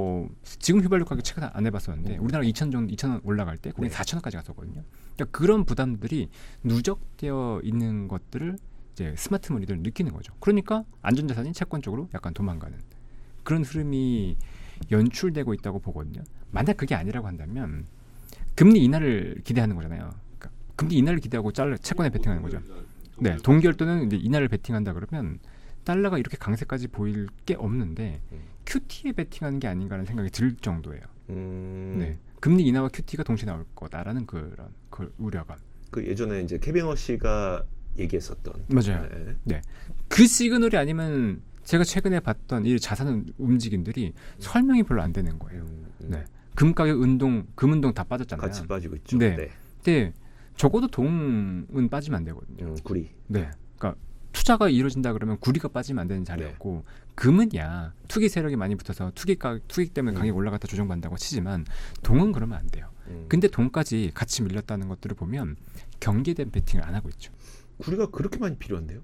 휘발유 가격 체크 안 해봤었는데 우리나라 2,000원 올라갈 때 거기 네. 4,000원까지 갔었거든요. 그러니까 그런 부담들이 누적되어 있는 것들을 이제 스마트 머니들은 느끼는 거죠. 그러니까 안전자산이 채권 쪽으로 약간 도망가는 그런 흐름이 연출되고 있다고 보거든요. 만약 그게 아니라고 한다면 금리 인하를 기대하는 거잖아요. 그러니까 금리 인하를 기대하고 채권에 베팅하는 거죠. 네, 동결도는 이제 인하를 베팅한다 그러면 달러가 이렇게 강세까지 보일 게 없는데 QT에 베팅하는 게 아닌가라는 생각이 들 정도예요. 네, 금리 인하와 QT가 동시에 나올 거다라는 그런 우려감. 그 예전에 이제 케빈 워시가 얘기했었던. 맞아요. 네. 네, 그 시그널이 아니면 제가 최근에 봤던 이 자산 움직임들이 설명이 별로 안 되는 거예요. 네. 금 가격 금 운동 다 빠졌잖아요. 같이 빠지고 있죠. 네. 네. 근데 적어도 동은 빠지면 안 되거든요. 구리. 네. 그러니까 투자가 이루어진다 그러면 구리가 빠지면 안 되는 자리였고 금은야 투기 세력이 많이 붙어서 투기 때문에 가격이 올라갔다 조정받는다고 치지만 동은 그러면 안 돼요. 근데 동까지 같이 밀렸다는 것들을 보면 경기에 대한 베팅을 안 하고 있죠. 구리가 그렇게 많이 필요한데요?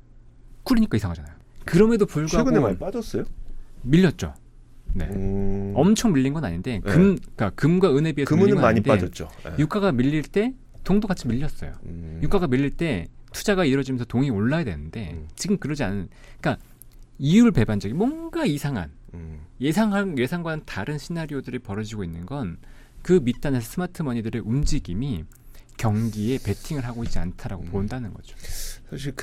구리니까 이상하잖아요. 그럼에도 불구하고 최근에 많이 빠졌어요? 밀렸죠. 네. 엄청 밀린 건 아닌데 그러니까 금과 은에 비해서 금은 밀린 건 많이 아닌데 빠졌죠. 네. 유가가 밀릴 때 동도 같이 밀렸어요. 유가가 밀릴 때 투자가 이루어지면서 동이 올라야 되는데 지금 그러지 않은. 그러니까 이율 배반적인 뭔가 이상한 예상과는 다른 시나리오들이 벌어지고 있는 건 그 밑단에서 스마트 머니들의 움직임이 경기에 베팅을 하고 있지 않다라고 본다는 거죠. 사실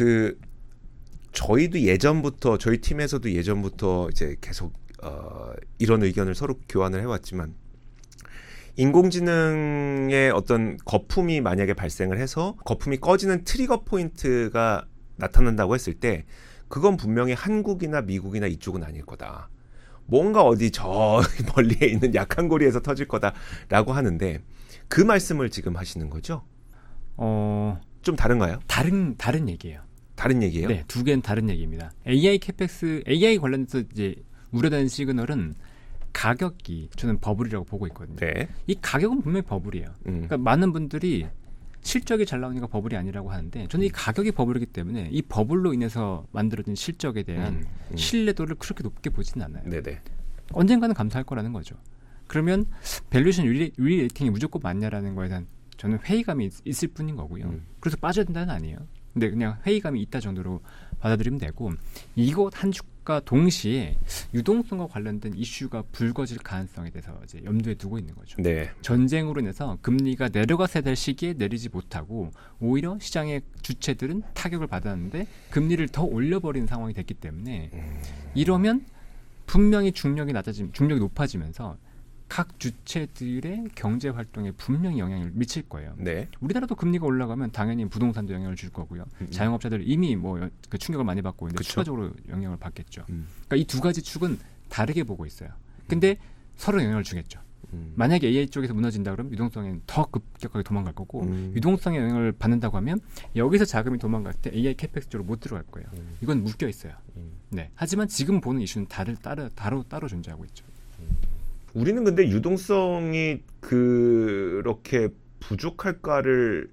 저희도 예전부터 저희 팀에서도 예전부터 이제 계속 이런 의견을 서로 교환을 해왔지만 인공지능의 어떤 거품이 만약에 발생을 해서 거품이 꺼지는 트리거 포인트가 나타난다고 했을 때 그건 분명히 한국이나 미국이나 이쪽은 아닐 거다. 뭔가 어디 저 멀리에 있는 약한 고리에서 터질 거다라고 하는데 그 말씀을 지금 하시는 거죠? 좀 다른가요? 다른 얘기예요. 다른 얘기예요? 네, 두 개는 다른 얘기입니다. AI 관련해서 이제 우려되는 시그널은 가격이 저는 버블이라고 보고 있거든요. 네. 이 가격은 분명히 버블이에요. 그러니까 많은 분들이 실적이 잘 나오니까 버블이 아니라고 하는데 저는 이 가격이 버블이기 때문에 이 버블로 인해서 만들어진 실적에 대한 신뢰도를 그렇게 높게 보지는 않아요. 네네. 언젠가는 감소할 거라는 거죠. 그러면 밸류에이션 리레이팅이 무조건 맞냐라는 거에 대한 저는 회의감이 있을 뿐인 거고요. 그래서 빠져야 된다는 아니에요. 근데 그냥 회의감이 있다 정도로 받아들이면 되고 이것 한 주가 동시에 유동성과 관련된 이슈가 불거질 가능성에 대해서 이제 염두에 두고 있는 거죠. 네. 전쟁으로 인해서 금리가 내려갔어야 될 시기에 내리지 못하고 오히려 시장의 주체들은 타격을 받았는데 금리를 더 올려버리는 상황이 됐기 때문에 이러면 분명히 중력이 높아지면서 각 주체들의 경제 활동에 분명히 영향을 미칠 거예요. 네. 우리나라도 금리가 올라가면 당연히 부동산도 영향을 줄 거고요. 자영업자들 이미 그 충격을 많이 받고 있는데 추가적으로 영향을 받겠죠. 그러니까 이 두 가지 축은 다르게 보고 있어요. 근데 서로 영향을 주겠죠. 만약에 AI 쪽에서 무너진다 그러면 유동성에는 더 급격하게 도망갈 거고 유동성에 영향을 받는다고 하면 여기서 자금이 도망갈 때 AI 캐펙스 쪽으로 못 들어갈 거예요. 이건 묶여 있어요. 네. 하지만 지금 보는 이슈는 따로 존재하고 있죠. 우리는 근데 유동성이 그렇게 부족할까를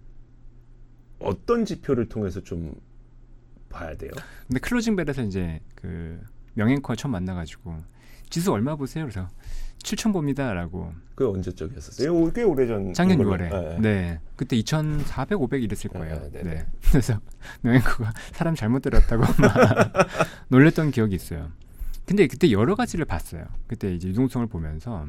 어떤 지표를 통해서 좀 봐야 돼요? 근데 클로징벨에서 이제 그 명앵커가 처음 만나가지고 지수 얼마 보세요? 그래서 7천 봅니다라고. 그게 언제적이었었어요? 꽤 오래전. 작년 6월에. 네. 그때 2,400, 500 이랬을 거예요. 네. 그래서 명앵커가 사람 잘못 들었다고 막 놀랬던 기억이 있어요. 근데 그때 여러 가지를 봤어요. 그때 이제 유동성을 보면서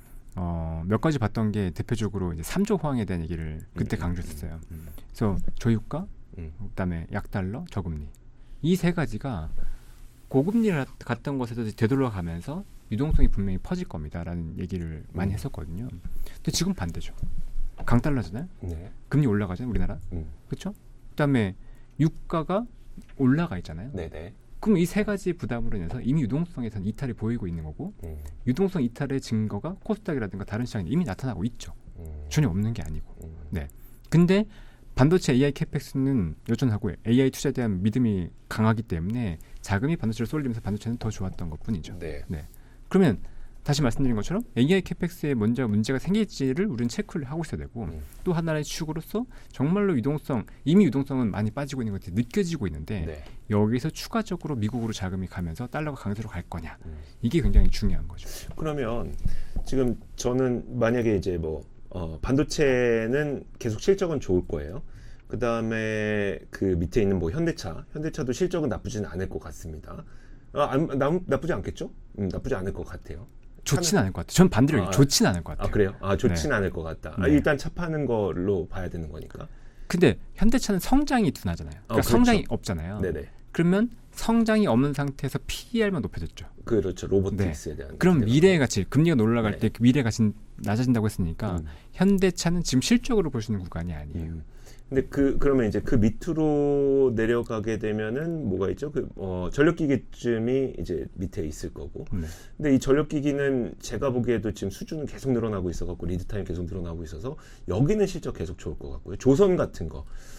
몇 가지 봤던 게 대표적으로 이제 3조 호황에 대한 얘기를 그때 강조했어요. 그래서 저유가, 그다음에 약달러, 저금리 이 세 가지가 고금리를 갔던 것에서 되돌아가면서 유동성이 분명히 퍼질 겁니다라는 얘기를 많이 했었거든요. 근데 지금 반대죠. 강달러잖아요. 네. 금리 올라가잖아요, 우리나라. 그렇죠? 그다음에 유가가 올라가 있잖아요. 네네. 그럼 이 세 가지 부담으로 인해서 이미 유동성에서는 이탈이 보이고 있는 거고 유동성 이탈의 증거가 코스닥이라든가 다른 시장에 이미 나타나고 있죠. 전혀 없는 게 아니고. 네. 근데 반도체 AI 캐펙스는 여전하고 AI 투자에 대한 믿음이 강하기 때문에 자금이 반도체로 쏠리면서 반도체는 더 좋았던 것뿐이죠. 네. 네. 그러면 다시 말씀드린 것처럼 AI 캐펙스에 먼저 문제가 생길지를 우리는 체크를 하고 있어야 되고 또 하나의 축으로서 정말로 이미 유동성은 많이 빠지고 있는 것들이 느껴지고 있는데 네. 여기서 추가적으로 미국으로 자금이 가면서 달러가 강세로 갈 거냐 이게 굉장히 중요한 거죠. 그러면 지금 저는 만약에 이제 반도체는 계속 실적은 좋을 거예요. 그 다음에 그 밑에 있는 현대차도 실적은 나쁘지는 않을 것 같습니다. 나쁘지 않겠죠? 나쁘지 않을 것 같아요. 좋지는 않을 것 같아요. 전 반대로 좋지는 않을 것 같아요. 그래요? 좋지는 네. 않을 것 같다. 네. 일단 차 파는 걸로 봐야 되는 거니까. 근데 현대차는 성장이 둔하잖아요. 그러니까 그렇죠. 성장이 없잖아요. 네네. 그러면 성장이 없는 상태에서 PER만 높여졌죠. 그렇죠. 로보틱스에 대한. 그럼 미래의 가치, 금리가 올라갈 네. 때 미래의 가치는 낮아진다고 했으니까 현대차는 지금 실적으로 볼 수 있는 구간이 아니에요. 근데 그러면 이제 그 밑으로 내려가게 되면은 뭐가 있죠? 전력기기쯤이 이제 밑에 있을 거고. 근데 이 전력기기는 제가 보기에도 지금 수주는 계속 늘어나고 있어갖고 리드타임 계속 늘어나고 있어서 여기는 실적 계속 좋을 것 같고요. 조선 같은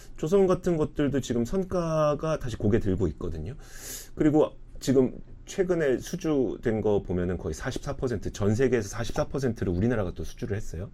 것들도 지금 선가가 다시 고개 들고 있거든요. 그리고 지금 최근에 수주된 거 보면은 거의 44%, 전 세계에서 44%를 우리나라가 또 수주를 했어요.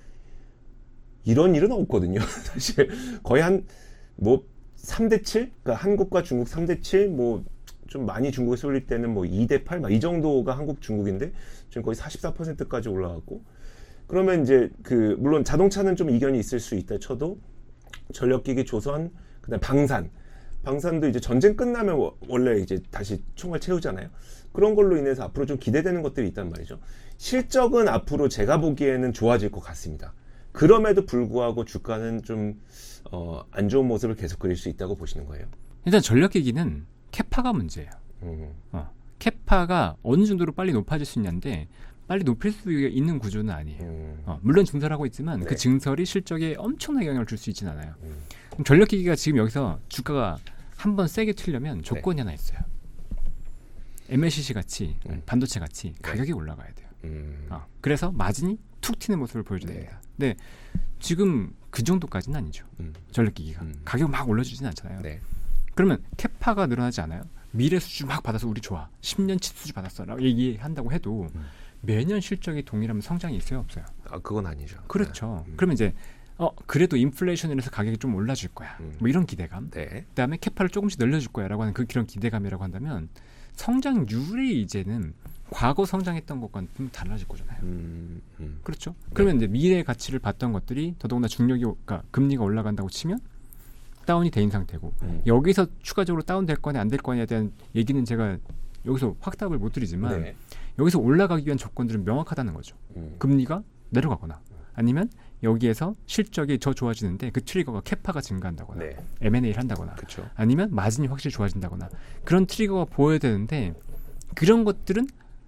이런 일은 없거든요. 사실 거의 3대 7? 그러니까 한국과 중국 3대 7, 좀 많이 중국에 쏠릴 때는 2대 8, 이 정도가 한국, 중국인데 지금 거의 44%까지 올라갔고, 그러면 이제 물론 자동차는 좀 이견이 있을 수 있다 쳐도 전력기기, 조선, 그다음 방산도 이제 전쟁 끝나면 원래 이제 다시 총알 채우잖아요. 그런 걸로 인해서 앞으로 좀 기대되는 것들이 있단 말이죠. 실적은 앞으로 제가 보기에는 좋아질 것 같습니다. 그럼에도 불구하고 주가는 좀 안 좋은 모습을 계속 그릴 수 있다고 보시는 거예요? 일단 전력기기는 캐파가 문제예요. 캐파가 어느 정도로 빨리 높아질 수 있냐인데 빨리 높일 수 있는 구조는 아니에요. 물론 증설하고 있지만 네. 그 증설이 실적에 엄청나게 영향을 줄 수 있지는 않아요. 그럼 전력기기가 지금 여기서 주가가 한번 세게 튀려면 조건이 하나 있어요. MLCC 같이 반도체 같이 가격이 올라가야 돼요. 그래서 마진이 툭 튀는 모습을 보여줘야 됩니다. 근데 지금 그 정도까지는 아니죠. 전력기기가 가격 막 올려주진 않잖아요. 네. 그러면 캐파가 늘어나지 않아요? 미래 수주 막 받아서 우리 좋아, 10년치 수주 받았어 라고 얘기한다고 해도 매년 실적이 동일하면 성장이 있어요, 없어요? 그건 아니죠. 그렇죠. 그러면 이제 그래도 인플레이션이라서 가격이 좀 올라줄 거야, 이런 기대감. 네. 그다음에 캐파를 조금씩 늘려줄 거야라고 하는 그런 기대감이라고 한다면 성장률이 이제는 과거 성장했던 것과는 좀 달라질 거잖아요. 그렇죠? 그러면 이제 미래의 가치를 봤던 것들이 더더군다나 중력이, 그러니까 금리가 올라간다고 치면 다운이 돼 있는 상태고 여기서 추가적으로 다운될 거냐 안 될 거냐에 대한 얘기는 제가 여기서 확답을 못 드리지만 네. 여기서 올라가기 위한 조건들은 명확하다는 거죠. 금리가 내려가거나 아니면 여기에서 실적이 더 좋아지는데 그 트리거가 캐파가 증가한다거나 네. M&A를 한다거나 그쵸. 아니면 마진이 확실히 좋아진다거나 그런 트리거가 보여야 되는데 그런 것들은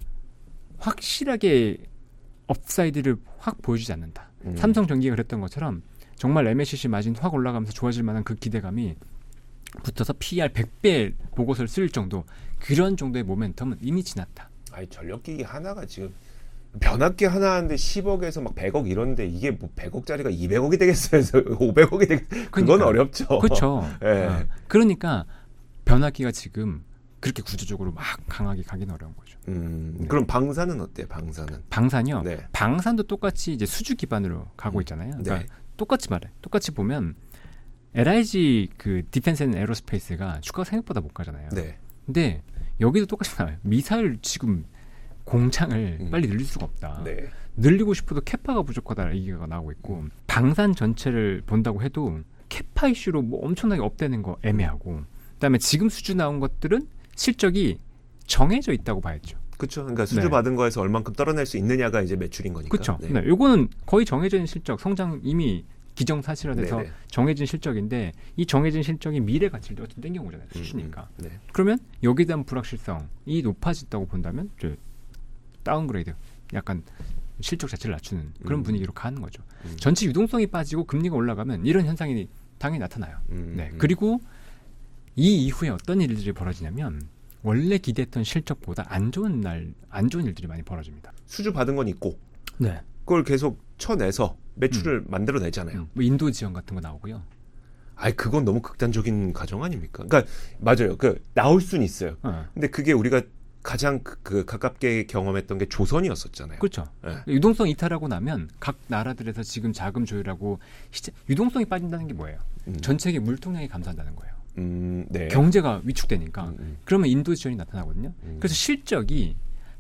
확실하게 업사이드를 확 보여주지 않는다. 삼성전기가 그랬던 것처럼 정말 MLCC 마진 확 올라가면서 좋아질 만한 그 기대감이 붙어서 PER 100배 보고서를 쓸 정도 그런 정도의 모멘텀은 이미 지났다. 아니 전력기기 하나가 지금 변압기 하나 하는데 10억에서 막 100억 이런데 이게 뭐 100억짜리가 200억이 되겠어요. 500억이 되겠어요. 그건 어렵죠. 그렇죠. 네. 그러니까 변압기가 지금 그렇게 구조적으로 막 강하게 가기는 어려운 거죠. 네. 그럼 방산은 어때요? 방산은? 방산이요. 네. 방산도 똑같이 이제 수주 기반으로 가고 있잖아요. 그러니까 네. 똑같이 말해. 똑같이 보면 LIG 그 디펜스 앤 에어로스페이스가 주가가 생각보다 못 가잖아요. 네. 근데 여기도 똑같이 나와요. 미사일 지금 공장을 빨리 늘릴 수가 없다. 네. 늘리고 싶어도 캐파가 부족하다 얘기가 나오고 있고 방산 전체를 본다고 해도 캐파 이슈로 뭐 엄청나게 업되는 거 애매하고 그다음에 지금 수주 나온 것들은 실적이 정해져 있다고 봐야죠. 그렇죠. 그러니까 수주 네. 받은 거에서 얼만큼 떨어낼 수 있느냐가 이제 매출인 거니까. 그렇죠. 네. 네. 요거는 거의 정해져 있는 실적, 성장 이미 기정사실화돼서 네네. 정해진 실적인데 이 정해진 실적이 미래 가치를 어쨌든 땡겨오잖아요. 수주니까. 네. 그러면 여기에 대한 불확실성이 높아졌다고 본다면 이제 다운그레이드, 약간 실적 자체를 낮추는 그런 분위기로 가는 거죠. 전체 유동성이 빠지고 금리가 올라가면 이런 현상이 당연히 나타나요. 네. 그리고 이 이후에 어떤 일들이 벌어지냐면 원래 기대했던 실적보다 안 좋은 일들이 많이 벌어집니다. 수주 받은 건 있고 네. 그걸 계속 쳐내서 매출을 만들어내잖아요. 뭐 인도 지원 같은 거 나오고요. 아이 그건 너무 극단적인 가정 아닙니까? 그러니까 맞아요. 그 나올 수는 있어요. 근데 그게 우리가 가장 그 가깝게 경험했던 게 조선이었었잖아요. 그렇죠. 네. 유동성 이탈하고 나면 각 나라들에서 지금 자금 조율하고 유동성이 빠진다는 게 뭐예요? 전 세계 물통량이 감소한다는 거예요. 네. 경제가 위축되니까. 그러면 인도 지원이 나타나거든요. 그래서 실적이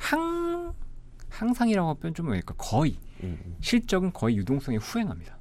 항상이라고 하면 좀 그러니까 거의 실적은 거의 유동성에 후행합니다.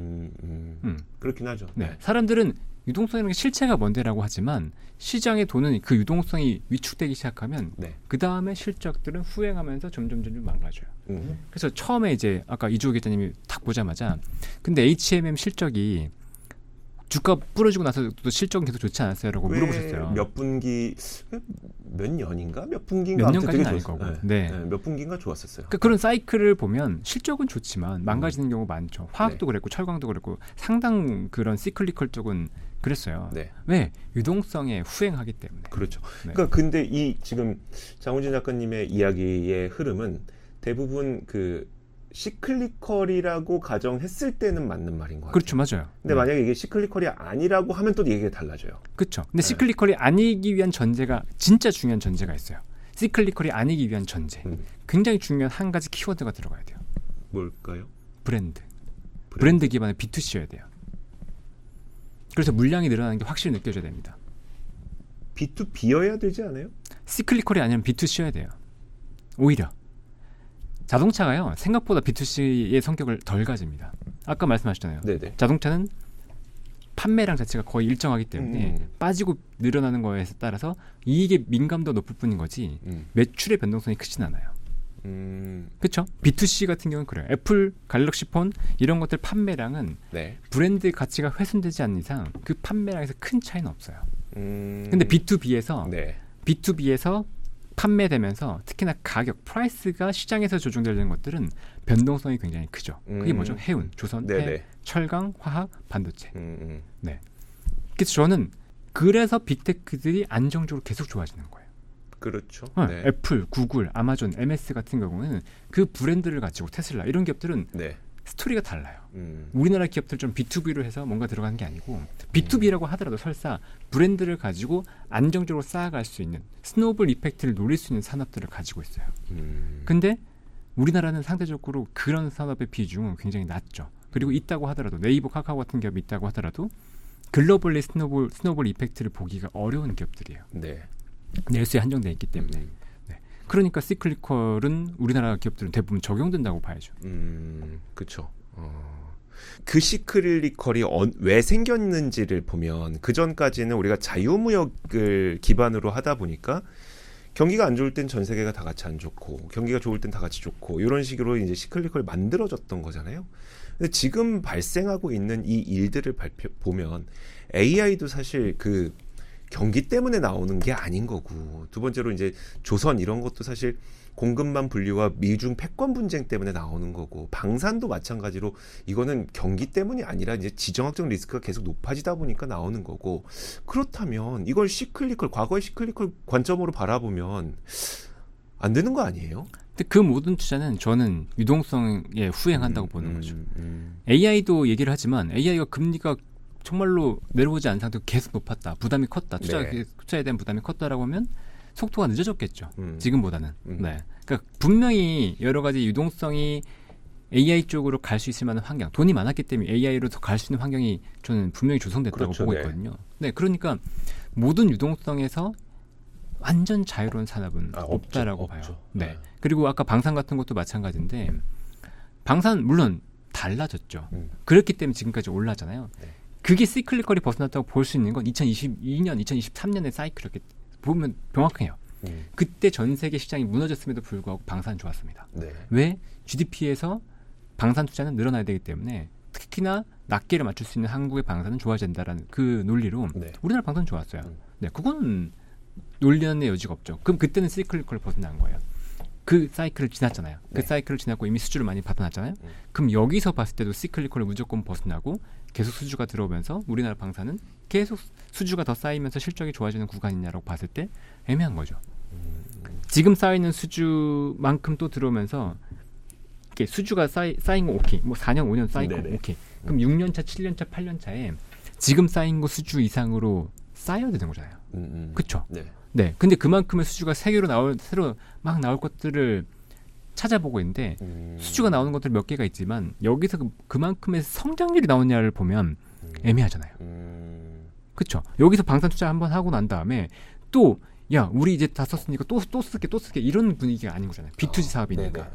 그렇긴 하죠. 네. 사람들은 유동성이라는 게 실체가 뭔데라고 하지만 시장의 돈은 그 유동성이 위축되기 시작하면 네. 그 다음에 실적들은 후행하면서 점점 망가져요. 그래서 처음에 이제 아까 이주호 기자님이 딱 보자마자 근데 HMM 실적이 주가 부러지고 나서도 실적은 계속 좋지 않았어요라고 물어보셨어요. 몇 분기 몇 년인가 몇 분기인가 몇 년까지는 아닐 거고. 네. 네. 몇 분기인가 좋았었어요. 그러니까 그런 사이클을 보면 실적은 좋지만 망가지는 경우가 많죠. 화학도 네. 그랬고 철강도 그랬고 상당 그런 시클리컬 쪽은 그랬어요. 네. 왜? 유동성에 후행하기 때문에. 그렇죠. 네. 그러니까 근데 이 지금 장훈진 작가님의 이야기의 흐름은 대부분 그 시클리컬이라고 가정했을 때는 맞는 말인 것 같아요. 그렇죠, 맞아요. 근데 만약에 이게 시클리컬이 아니라고 하면 또 얘기가 달라져요. 그렇죠. 근데 네. 시클리컬이 아니기 위한 전제가 진짜 중요한 전제가 있어요. 시클리컬이 아니기 위한 전제. 굉장히 중요한 한 가지 키워드가 들어가야 돼요. 뭘까요? 브랜드 기반의 B2C여야 돼요. 그래서 물량이 늘어나는 게 확실히 느껴져야 됩니다. B2B여야 되지 않아요? 시클리컬이 아니면 B2C여야 돼요. 오히려 자동차가요 생각보다 B2C의 성격을 덜 가집니다. 아까 말씀하셨잖아요. 네네. 자동차는 판매량 자체가 거의 일정하기 때문에 빠지고 늘어나는 거에 따라서 이익의 민감도 높을 뿐인 거지 매출의 변동성이 크진 않아요. 그렇죠? B2C 같은 경우는 그래요. 애플, 갤럭시 폰 이런 것들 판매량은 네. 브랜드 가치가 훼손되지 않는 이상 그 판매량에서 큰 차이는 없어요. 근데 B2B에서 네. B2B에서 판매되면서 특히나 가격, 프라이스가 시장에서 조정되는 것들은 변동성이 굉장히 크죠. 그게 뭐죠? 해운, 조선, 해, 철강, 화학, 반도체. 네. 그래서 저는 그래서 빅테크들이 안정적으로 계속 좋아지는 거예요. 그렇죠. 네. 애플, 구글, 아마존, MS 같은 경우는 그 브랜드를 가지고 테슬라 이런 기업들은 네. 스토리가 달라요. 우리나라 기업들 좀 B2B로 해서 뭔가 들어가는 게 아니고 B2B라고 하더라도 설사 브랜드를 가지고 안정적으로 쌓아갈 수 있는 스노우볼 이펙트를 노릴 수 있는 산업들을 가지고 있어요. 근데 우리나라는 상대적으로 그런 산업의 비중은 굉장히 낮죠. 그리고 있다고 하더라도 네이버, 카카오 같은 기업이 있다고 하더라도 글로벌리 스노우볼 이펙트를 보기가 어려운 기업들이에요. 네. 내수에 한정돼 있기 때문에. 네. 그러니까 시클리컬은 우리나라 기업들은 대부분 적용된다고 봐야죠. 그렇죠. 그 시클리컬이 왜 생겼는지를 보면 그 전까지는 우리가 자유무역을 기반으로 하다 보니까 경기가 안 좋을 땐 전 세계가 다 같이 안 좋고 경기가 좋을 땐 다 같이 좋고 이런 식으로 이제 시클리컬이 만들어졌던 거잖아요. 근데 지금 발생하고 있는 이 일들을 보면 AI도 사실 그 경기 때문에 나오는 게 아닌 거고 두 번째로 이제 조선 이런 것도 사실 공급망 분리와 미중 패권 분쟁 때문에 나오는 거고 방산도 마찬가지로 이거는 경기 때문이 아니라 이제 지정학적 리스크가 계속 높아지다 보니까 나오는 거고 그렇다면 이걸 시클리컬 과거의 시클리컬 관점으로 바라보면 안 되는 거 아니에요? 근데 그 모든 투자는 저는 유동성에 후행한다고 보는 거죠. AI도 얘기를 하지만 AI가 금리가 정말로 내려오지 않은 상태로 계속 높았다. 부담이 컸다. 투자에 대한 부담이 컸다라고 하면 속도가 늦어졌겠죠. 지금보다는. 네. 그러니까 분명히 여러 가지 유동성이 AI 쪽으로 갈 수 있을 만한 환경, 돈이 많았기 때문에 AI로 더 갈 수 있는 환경이 저는 분명히 조성됐다고 그렇죠, 보고 네. 있거든요. 네, 그러니까 모든 유동성에서 완전 자유로운 산업은 없다라고 봐요. 네. 그리고 아까 방산 같은 것도 마찬가지인데 방산 물론 달라졌죠. 그렇기 때문에 지금까지 올라잖아요. 네. 그게 시클리컬이 벗어났다고 볼 수 있는 건 2022년, 2023년의 사이클이었기 보면 명확해요. 그때 전 세계 시장이 무너졌음에도 불구하고 방산은 좋았습니다. 네. 왜? GDP에서 방산 투자는 늘어나야 되기 때문에 특히나 낱개를 맞출 수 있는 한국의 방산은 좋아져야 된다라는 그 논리로 네. 우리나라 방산은 좋았어요. 네, 그건 논리는 여지가 없죠. 그럼 그때는 시클리컬을 벗어난 거예요. 그 사이클을 지났잖아요. 그 네. 사이클을 지났고 이미 수주를 많이 받아놨잖아요. 그럼 여기서 봤을 때도 시클리컬을 무조건 벗어나고 계속 수주가 들어오면서 우리나라 방산은 계속 수주가 더 쌓이면서 실적이 좋아지는 구간이냐라고 봤을 때 애매한 거죠. 지금 쌓이는 수주만큼 또 들어오면서 이렇게 수주가 쌓인 거 오케이. 뭐 4년, 5년 쌓인 거 네네. 오케이. 그럼 6년 차, 7년 차, 8년 차에 지금 쌓인 거 수주 이상으로 쌓여야 되는 거잖아요. 그렇죠? 네. 네. 근데 그만큼의 수주가 새로 막 나올 것들을 찾아보고 있는데 수주가 나오는 것들 몇 개가 있지만 여기서 그만큼의 성장률이 나오냐를 보면 애매하잖아요. 그렇죠? 여기서 방산 투자 한번 하고 난 다음에 또 야, 우리 이제 다 썼으니까 또 쓸게 이런 분위기가 아닌 거잖아요. B2G 사업이니까.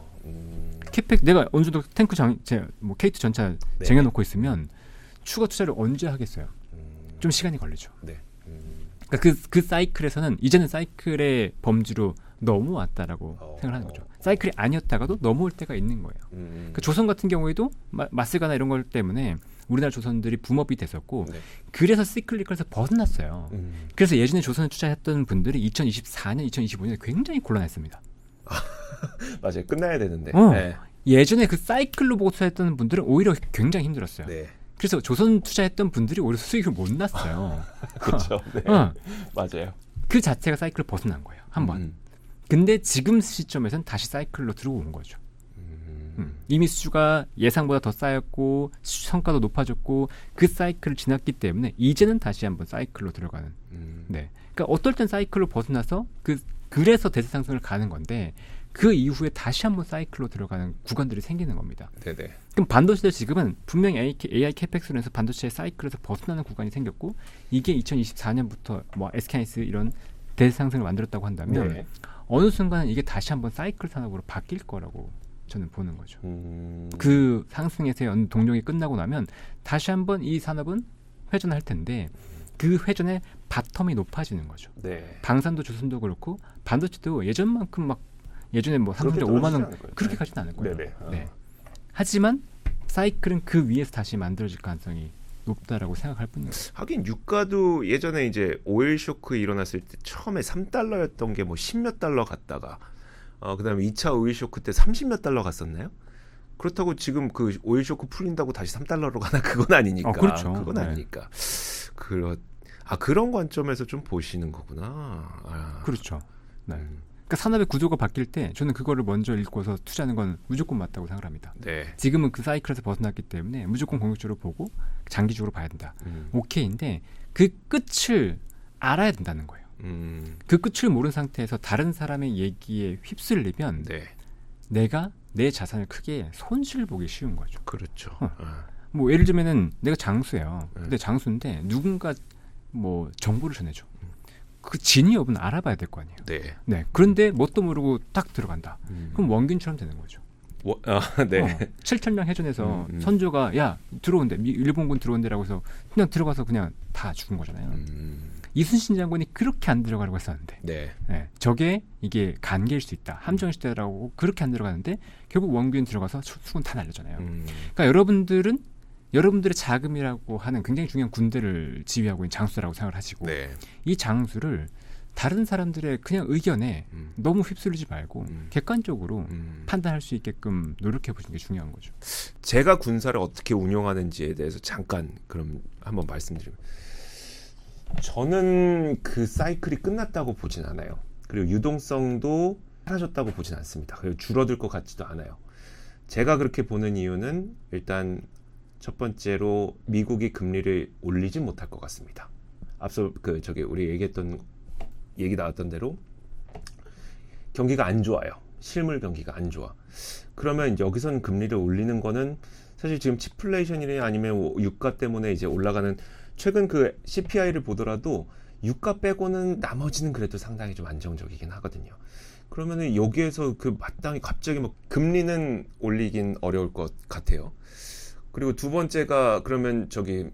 캐펙 내가 어느 정도 탱크 뭐 K2 전차 네. 쟁여놓고 있으면 추가 투자를 언제 하겠어요? 좀 시간이 걸리죠. 네. 그러니까 그 사이클에서는 이제는 사이클의 범주로 넘어왔다라고 생각을 하는 거죠. 사이클이 아니었다가도 넘어올 때가 있는 거예요. 그러니까 조선 같은 경우에도 마스가나 이런 걸 때문에 우리나라 조선들이 붐업이 됐었고 네. 그래서 시클리컬에서 벗어났어요. 그래서 예전에 조선에 투자했던 분들이 2024년, 2025년에 굉장히 곤란했습니다. 맞아요. 끝나야 되는데. 네. 예전에 그 사이클로 보고 투자했던 분들은 오히려 굉장히 힘들었어요. 네. 그래서 조선 투자했던 분들이 오히려 수익을 못 났어요. 그렇죠. 네. 맞아요. 그 자체가 사이클을 벗어난 거예요. 한 번. 근데 지금 시점에서는 다시 사이클로 들어온 거죠. 이미 수주가 예상보다 더 쌓였고 성과도 높아졌고 그 사이클을 지났기 때문에 이제는 다시 한번 사이클로 들어가는. 네. 그러니까 어떨 땐 사이클로 벗어나서 그래서 대세 상승을 가는 건데 그 이후에 다시 한번 사이클로 들어가는 구간들이 생기는 겁니다. 네네. 그럼 반도체도 지금은 분명히 AI 캐펙스로 해서 반도체의 사이클에서 벗어나는 구간이 생겼고 이게 2024년부터 뭐 SK하이닉스 이런 대세 상승을 만들었다고 한다면 네. 어느 순간은 이게 다시 한번 사이클 산업으로 바뀔 거라고 저는 보는 거죠. 그 상승에서의 어느 동력이 끝나고 나면 다시 한번 이 산업은 회전할 텐데 그 회전의 바텀이 높아지는 거죠. 네. 방산도 조선도 그렇고 반도체도 예전만큼 막 예전에 뭐 삼성전 5만 원 그렇게 가지는 않을 거예요. 네네. 네. 하지만 사이클은 그 위에서 다시 만들어질 가능성이 높다라고 생각할 뿐이에요. 하긴 유가도 예전에 이제 오일 쇼크 일어났을 때 처음에 3달러였던 게 뭐 10몇 달러 갔다가 그다음에 2차 오일 쇼크 때 30몇 달러 갔었나요? 그렇다고 지금 그 오일 쇼크 풀린다고 다시 3달러로 가나 그건 아니니까. 그렇죠. 그건 네. 아니니까. 그런 관점에서 좀 보시는 거구나. 그렇죠. 네. 그러니까 산업의 구조가 바뀔 때 저는 그거를 먼저 읽고서 투자하는 건 무조건 맞다고 생각을 합니다. 네. 지금은 그 사이클에서 벗어났기 때문에 무조건 공격적으로 보고 장기적으로 봐야 된다. 오케이인데 그 끝을 알아야 된다는 거예요. 그 끝을 모르는 상태에서 다른 사람의 얘기에 휩쓸리면 네. 내가 내 자산을 크게 손실 보기 쉬운 거죠. 그렇죠. 뭐 예를 들면은 내가 장수예요. 근데 장수인데 누군가 뭐 정보를 전해줘. 그 진위 여부는 알아봐야 될 거 아니에요. 네. 네. 그런데 뭣도 모르고 딱 들어간다. 그럼 원균처럼 되는 거죠. 네. 7,000명 해전에서 선조가 야 들어온대 일본군 들어온대라고 해서 그냥 들어가서 그냥 다 죽은 거잖아요. 이순신 장군이 그렇게 안 들어가려고 했었는데 네. 네, 저게 이게 간계일 수 있다. 함정시대라고 그렇게 안 들어가는데 결국 원균 들어가서 수군 다 날렸잖아요. 그러니까 여러분들의 자금이라고 하는 굉장히 중요한 군대를 지휘하고 있는 장수라고 생각을 하시고 네. 이 장수를 다른 사람들의 그냥 의견에 너무 휩쓸리지 말고 객관적으로 판단할 수 있게끔 노력해 보시는 게 중요한 거죠. 제가 군사를 어떻게 운영하는지에 대해서 잠깐 그럼 한번 말씀드리면 저는 그 사이클이 끝났다고 보진 않아요. 그리고 유동성도 사라졌다고 보진 않습니다. 그리고 줄어들 것 같지도 않아요. 제가 그렇게 보는 이유는 일단 첫 번째로 미국이 금리를 올리지 못할 것 같습니다. 앞서 우리 얘기 나왔던 대로 경기가 안 좋아요. 실물 경기가 안 좋아. 그러면 여기선 금리를 올리는 거는 사실 지금 치플레이션이나 아니면 유가 때문에 이제 올라가는 최근 그 CPI를 보더라도 유가 빼고는 나머지는 그래도 상당히 좀 안정적이긴 하거든요. 그러면은 여기에서 그 마땅히 갑자기 막 금리는 올리긴 어려울 것 같아요. 그리고 두 번째가 그러면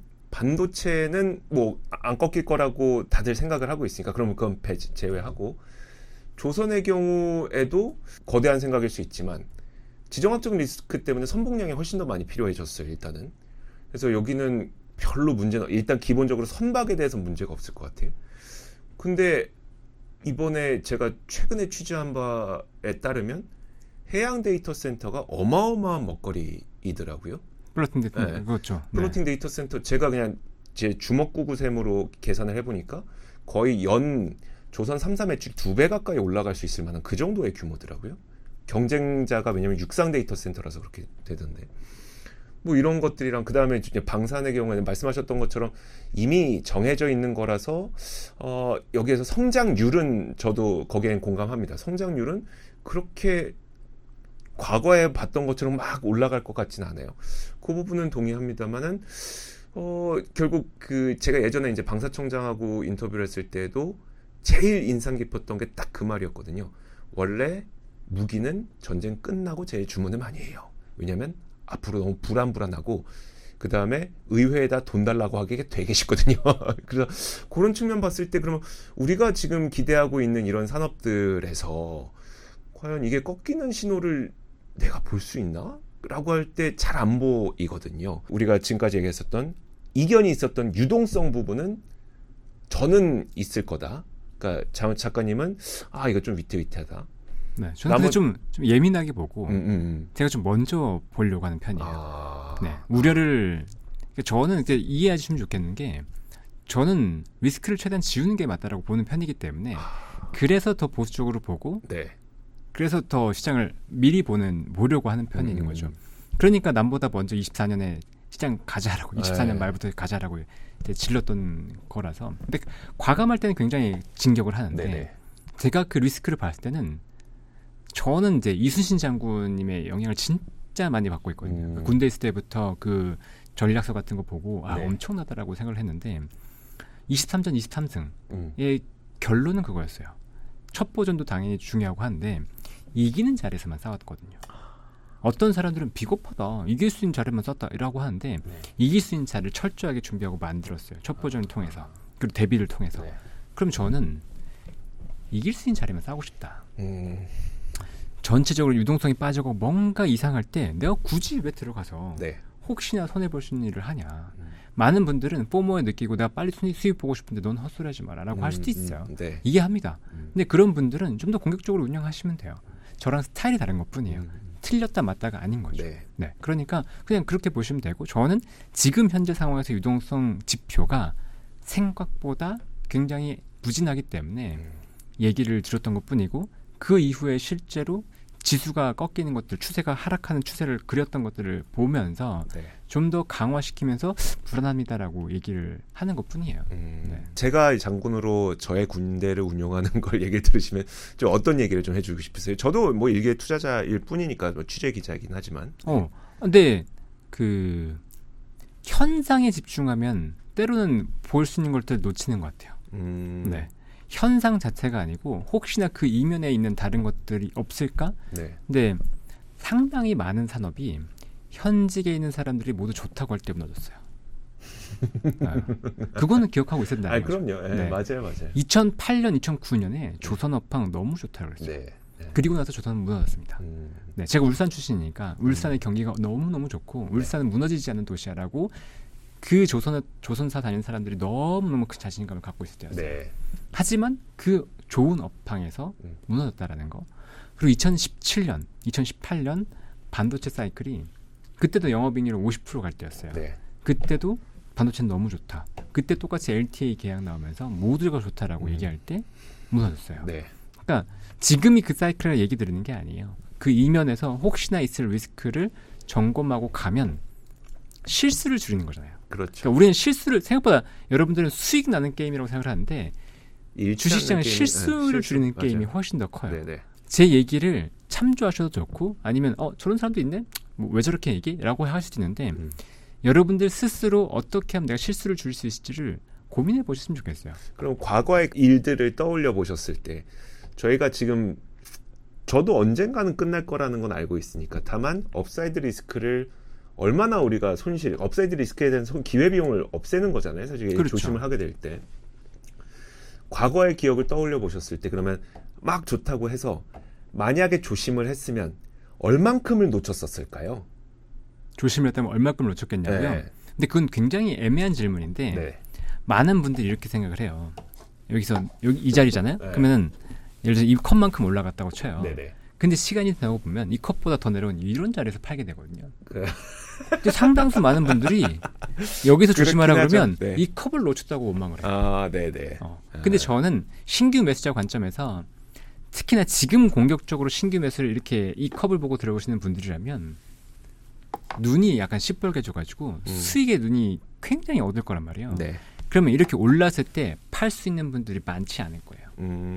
반도체는 뭐 안 꺾일 거라고 다들 생각을 하고 있으니까 그러면 그건 제외하고 조선의 경우에도 거대한 생각일 수 있지만 지정학적 리스크 때문에 선봉량이 훨씬 더 많이 필요해졌어요. 일단은. 그래서 여기는 별로 문제는 일단 기본적으로 선박에 대해서 문제가 없을 것 같아요. 근데 이번에 제가 최근에 취재한 바에 따르면 해양 데이터 센터가 어마어마한 먹거리이더라고요. 플로팅 데이터 센터. 네. 그렇죠. 플로팅 네. 데이터 센터 제가 그냥 제 주먹구구 셈으로 계산을 해보니까 거의 연 조선 3사 매출 2배 가까이 올라갈 수 있을 만한 그 정도의 규모더라고요. 경쟁자가 왜냐면 육상 데이터 센터라서 그렇게 되던데. 뭐 이런 것들이랑 그다음에 방산의 경우에는 말씀하셨던 것처럼 이미 정해져 있는 거라서 여기에서 성장률은 저도 거기엔 공감합니다. 성장률은 그렇게 과거에 봤던 것처럼 막 올라갈 것 같지는 않아요. 그 부분은 동의합니다만은 결국 제가 예전에 이제 방사청장하고 인터뷰를 했을 때도 제일 인상 깊었던 게 딱 그 말이었거든요. 원래 무기는 전쟁 끝나고 제일 주문을 많이 해요. 왜냐하면 앞으로 너무 불안하고 그 다음에 의회에다 돈 달라고 하기가 되게 쉽거든요. 그래서 그런 측면 봤을 때 그러면 우리가 지금 기대하고 있는 이런 산업들에서 과연 이게 꺾이는 신호를 내가 볼 수 있나? 라고 할 때 잘 안 보이거든요. 우리가 지금까지 얘기했었던 이견이 있었던 유동성 부분은 저는 있을 거다. 그러니까 작가님은 이거 좀 위태위태하다. 네, 저는 좀 예민하게 보고 제가 좀 먼저 보려고 하는 편이에요. 네, 우려를 저는 이제 이해해 주시면 좋겠는 게 저는 리스크를 최대한 지우는 게 맞다라고 보는 편이기 때문에 그래서 더 보수적으로 보고 네. 그래서 더 시장을 미리 보려고 하는 편인 거죠. 그러니까 남보다 먼저 24년에 시장 가자라고 24년 말부터 가자라고 이제 질렀던 거라서 근데 과감할 때는 굉장히 진격을 하는데 네네. 제가 그 리스크를 봤을 때는 저는 이제 이순신 장군님의 영향을 진짜 많이 받고 있거든요. 군대 있을 때부터 그 전략서 같은 거 보고 네. 엄청나다라고 생각을 했는데 23전 23승의 결론은 그거였어요. 첩보전도 당연히 중요하고 한데 이기는 자리에서만 싸웠거든요. 어떤 사람들은 비겁하다. 이길 수 있는 자리만 썼다라고 하는데 이길 수 있는 자리를 철저하게 준비하고 만들었어요. 첩보전을 통해서. 그리고 대비를 통해서. 네. 그럼 저는 이길 수 있는 자리만 싸우고 싶다. 전체적으로 유동성이 빠지고 뭔가 이상할 때 내가 굳이 왜 들어가서 네. 혹시나 손해볼 수 있는 일을 하냐. 많은 분들은 포모에 느끼고 내가 빨리 수입 보고 싶은데 넌 헛소리하지 마라 라고 할 수도 있어요. 네. 이해합니다. 근데 그런 분들은 좀 더 공격적으로 운영하시면 돼요. 저랑 스타일이 다른 것뿐이에요. 틀렸다 맞다가 아닌 거죠. 네. 네. 그러니까 그냥 그렇게 보시면 되고 저는 지금 현재 상황에서 유동성 지표가 생각보다 굉장히 부진하기 때문에 얘기를 드렸던 것뿐이고 그 이후에 실제로 지수가 꺾이는 것들, 추세가 하락하는 추세를 그렸던 것들을 보면서 네. 좀 더 강화시키면서 불안합니다라고 얘기를 하는 것뿐이에요. 네. 제가 장군으로 저의 군대를 운영하는 걸 얘기를 들으시면 좀 어떤 얘기를 좀 해주고 싶으세요? 저도 뭐 일개 투자자일 뿐이니까 뭐 취재 기자이긴 하지만. 근데 그 현상에 집중하면 때로는 볼 수 있는 것들 놓치는 것 같아요. 네. 현상 자체가 아니고 혹시나 그 이면에 있는 다른 것들이 없을까? 네. 근데 상당히 많은 산업이 현직에 있는 사람들이 모두 좋다고 할 때 무너졌어요. 그거는 기억하고 있어야 된다는 거죠. 그럼요. 네, 맞아요. 2008년, 2009년에 조선업황 너무 좋다고 그랬어요. 네. 그리고 나서 조선은 무너졌습니다. 네, 제가 울산 출신이니까 울산의 경기가 너무너무 좋고 울산은 무너지지 않는 도시야라고 그 조선사 다니는 사람들이 너무너무 큰 자신감을 갖고 있을 때였어요. 네. 하지만 그 좋은 업황에서 무너졌다라는 거. 그리고 2017년, 2018년 반도체 사이클이 그때도 영업이익률 50% 갈 때였어요. 네. 그때도 반도체는 너무 좋다. 그때 똑같이 LTA 계약 나오면서 모두가 좋다라고 얘기할 때 무너졌어요. 네. 그러니까 지금이 그 사이클을 얘기 드리는 게 아니에요. 그 이면에서 혹시나 있을 리스크를 점검하고 가면 실수를 줄이는 거잖아요. 그렇죠. 그러니까 우리는 실수를 생각보다 여러분들은 수익 나는 게임이라고 생각을 하는데 주식시장은 실수를 줄이는 맞아요. 게임이 훨씬 더 커요. 네네. 제 얘기를 참조하셔도 좋고 아니면 저런 사람도 있네? 뭐 왜 저렇게 얘기? 라고 할 수도 있는데 여러분들 스스로 어떻게 하면 내가 실수를 줄일 수 있을지를 고민해 보셨으면 좋겠어요. 그럼 과거의 일들을 떠올려 보셨을 때 저희가 지금 저도 언젠가는 끝날 거라는 건 알고 있으니까 다만 업사이드 리스크를 얼마나 우리가 업사이드 리스크에 대한 기회비용을 없애는 거잖아요. 사실 그렇죠. 조심을 하게 될 때. 과거의 기억을 떠올려 보셨을 때 그러면 막 좋다고 해서 만약에 조심을 했으면 얼만큼을 놓쳤었을까요? 조심을 했다면 얼마큼 놓쳤겠냐고요? 네. 근데 그건 굉장히 애매한 질문인데 네. 많은 분들이 이렇게 생각을 해요. 여기 이 자리잖아요? 네. 그러면은 예를 들어서 이 컵만큼 올라갔다고 쳐요. 네네. 근데 시간이 지나고 보면 이 컵보다 더 내려온 이런 자리에서 팔게 되거든요. 근데 상당수 많은 분들이 여기서 조심하라 그러면 네. 이 컵을 놓쳤다고 원망을 해요. 아, 네네. 근데 저는 신규 매수자 관점에서 특히나 지금 공격적으로 신규 매수를 이렇게 이 컵을 보고 들어오시는 분들이라면 눈이 약간 시뻘개져가지고 수익의 눈이 굉장히 어두울 거란 말이에요. 네. 그러면 이렇게 올랐을 때 팔 수 있는 분들이 많지 않을 거예요.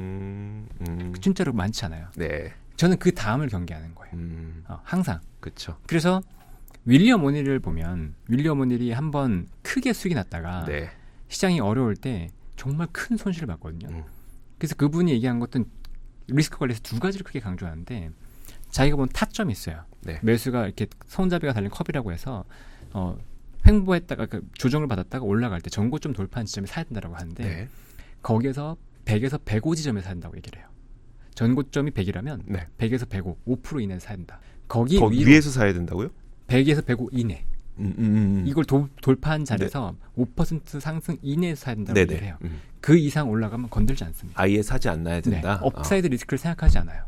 진짜로 많지 않아요. 네. 저는 그 다음을 경계하는 거예요. 항상. 그렇죠. 그래서 윌리엄 오닐을 보면 윌리엄 오닐이 한번 크게 수익이 났다가 네. 시장이 어려울 때 정말 큰 손실을 봤거든요. 그래서 그분이 얘기한 것은 리스크 관리에서 두 가지를 크게 강조하는데 자기가 본 타점이 있어요. 네. 매수가 이렇게 손잡이가 달린 컵이라고 해서 횡보했다가 조정을 받았다가 올라갈 때 전고점 돌파한 지점에 사야 된다고 하는데 네. 거기에서 100에서 105 지점에 사야 된다고 얘기를 해요. 전고점이 100이라면 네. 100에서 105, 5% 이내에 사야 된다. 거기 더 위로 위에서 사야 된다고요? 100에서 105 이내. 이걸 돌파한 자리에서 네. 5% 상승 이내에서 사야 된다고 네네. 얘기를 해요. 그 이상 올라가면 건들지 않습니다. 아예 사지 않아야 된다. 네. 업사이드 리스크를 생각하지 않아요.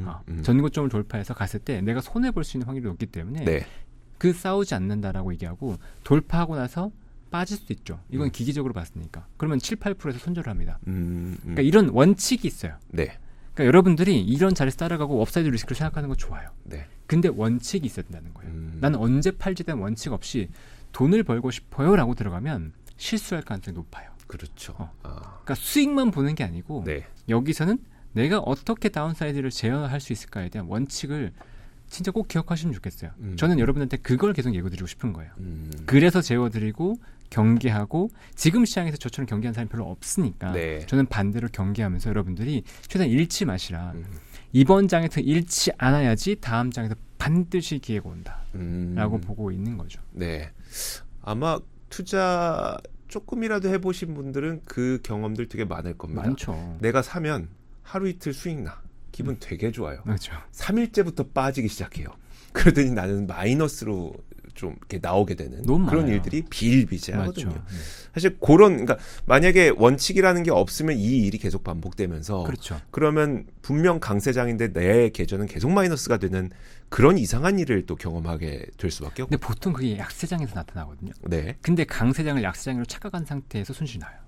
전고점을 돌파해서 갔을 때 내가 손해 볼 수 있는 확률이 높기 때문에 네. 그 싸우지 않는다라고 얘기하고 돌파하고 나서 빠질 수도 있죠. 이건 기기적으로 봤으니까. 그러면 7, 8%에서 손절을 합니다. 그러니까 이런 원칙이 있어요. 네. 그러니까 여러분들이 이런 자리에서 따라가고 업사이드 리스크를 생각하는 거 좋아요. 네. 근데 원칙이 있어야 된다는 거예요. 나는 언제 팔지 대한 원칙 없이 돈을 벌고 싶어요라고 들어가면 실수할 가능성이 높아요. 그렇죠. 그러니까 수익만 보는 게 아니고 네. 여기서는 내가 어떻게 다운사이드를 제어할 수 있을까에 대한 원칙을 진짜 꼭 기억하시면 좋겠어요. 저는 여러분한테 그걸 계속 예고드리고 싶은 거예요. 그래서 재워드리고 경계하고 지금 시장에서 저처럼 경계하는 사람이 별로 없으니까 네. 저는 반대로 경계하면서 여러분들이 최대한 잃지 마시라. 이번 장에서 잃지 않아야지 다음 장에서 반드시 기회가 온다. 라고 보고 있는 거죠. 네. 아마 투자 조금이라도 해보신 분들은 그 경험들 되게 많을 겁니다. 많죠. 내가 사면 하루 이틀 수익 나. 기분 되게 좋아요. 그렇죠. 3일째부터 빠지기 시작해요. 그러더니 나는 마이너스로 좀 이렇게 나오게 되는 너무 그런 많아요. 일들이 비일비재하거든요. 맞죠. 사실 그러니까 만약에 원칙이라는 게 없으면 이 일이 계속 반복되면서 그렇죠. 그러면 분명 강세장인데 내 계좌는 계속 마이너스가 되는 그런 이상한 일을 또 경험하게 될 수밖에 없고. 근데 보통 그게 약세장에서 나타나거든요. 네. 근데 강세장을 약세장으로 착각한 상태에서 손실이 나요.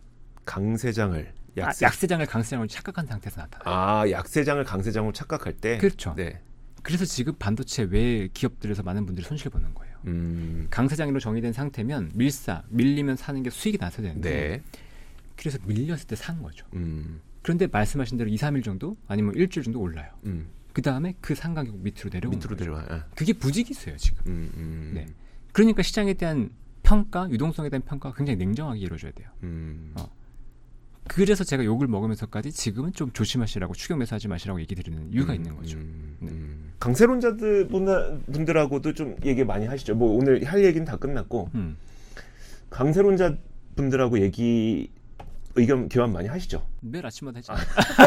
강세장을 약세장을 강세장으로 착각한 상태에서 나타나요. 약세장을 강세장으로 착각할 때. 그렇죠. 네. 그래서 지금 반도체 외 기업들에서 많은 분들이 손실을 보는 거예요. 강세장으로 정의된 상태면 밀리면 사는 게 수익이 나서야 되는데 네. 그래서 밀렸을 때 산 거죠. 그런데 말씀하신 대로 2, 3일 정도 아니면 일주일 정도 올라요. 그 다음에 그 상가격 밑으로 내려와요. 그게 부직이세요 지금. 네. 그러니까 시장에 대한 평가, 유동성에 대한 평가가 굉장히 냉정하게 이루어져야 돼요. 그래서 제가 욕을 먹으면서까지 지금은 좀 조심하시라고 추격 매수하지 마시라고 얘기 드리는 이유가 있는 거죠. 네. 강세론자들 분들하고도 좀 얘기 많이 하시죠. 뭐 오늘 할 얘기는 다 끝났고 강세론자 분들하고 의견 교환 많이 하시죠? 매일 아침마다 했잖아요.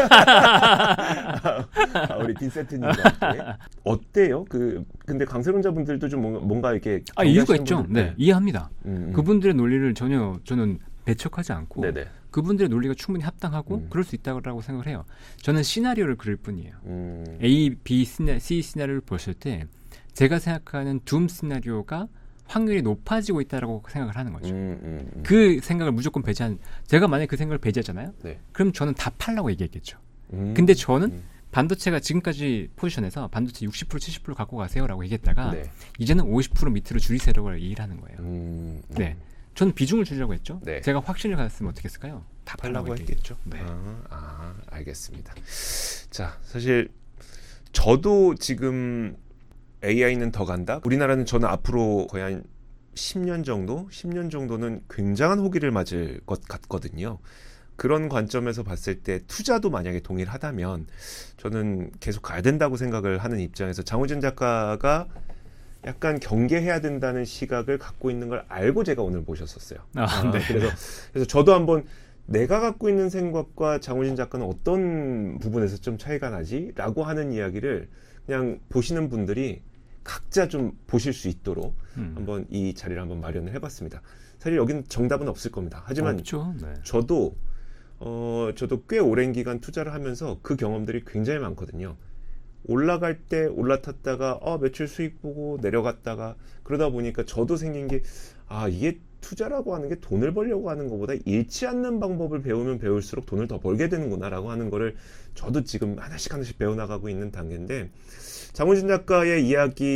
우리 빈센트님과 함께. 어때요? 근데 강세론자 분들도 좀 뭔가 이렇게 이유가 있죠. 네, 이해합니다. 그분들의 논리를 전혀 저는 배척하지 않고 네네. 그분들의 논리가 충분히 합당하고 그럴 수 있다고 생각을 해요. 저는 시나리오를 그릴 뿐이에요. A, B, C 시나리오를 보실 때 제가 생각하는 둠 시나리오가 확률이 높아지고 있다라고 생각을 하는 거죠. 그 생각을 무조건 제가 만약에 그 생각을 배제하잖아요. 네. 그럼 저는 다 팔라고 얘기했겠죠. 근데 저는 반도체가 지금까지 포지션에서 반도체 60% 70% 갖고 가세요라고 얘기했다가 네. 이제는 50% 밑으로 줄이세요라고 얘기를 하는 거예요. 네. 저는 비중을 줄이려고 했죠. 네. 제가 확신을 가졌으면 어떻게 했을까요? 다 팔라고 했겠죠. 네. 알겠습니다. 자, 사실 저도 지금 AI는 더 간다. 우리나라는 저는 앞으로 거의 한 10년 정도는 굉장한 호기를 맞을 것 같거든요. 그런 관점에서 봤을 때 투자도 만약에 동일하다면 저는 계속 가야 된다고 생각을 하는 입장에서 장우진 작가가 약간 경계해야 된다는 시각을 갖고 있는 걸 알고 제가 오늘 모셨었어요. 네. 그래서 저도 한번 내가 갖고 있는 생각과 장우진 작가는 어떤 부분에서 좀 차이가 나지? 라고 하는 이야기를 그냥 보시는 분들이 각자 좀 보실 수 있도록 한번 이 자리를 한번 마련을 해봤습니다. 사실 여기는 정답은 없을 겁니다. 하지만 없죠. 네. 저도 꽤 오랜 기간 투자를 하면서 그 경험들이 굉장히 많거든요. 올라갈 때 올라탔다가 매출 수익 보고 내려갔다가 그러다 보니까 저도 생긴 게 이게 투자라고 하는 게 돈을 벌려고 하는 것보다 잃지 않는 방법을 배우면 배울수록 돈을 더 벌게 되는구나라고 하는 거를 저도 지금 하나씩 배워나가고 있는 단계인데 장우진 작가의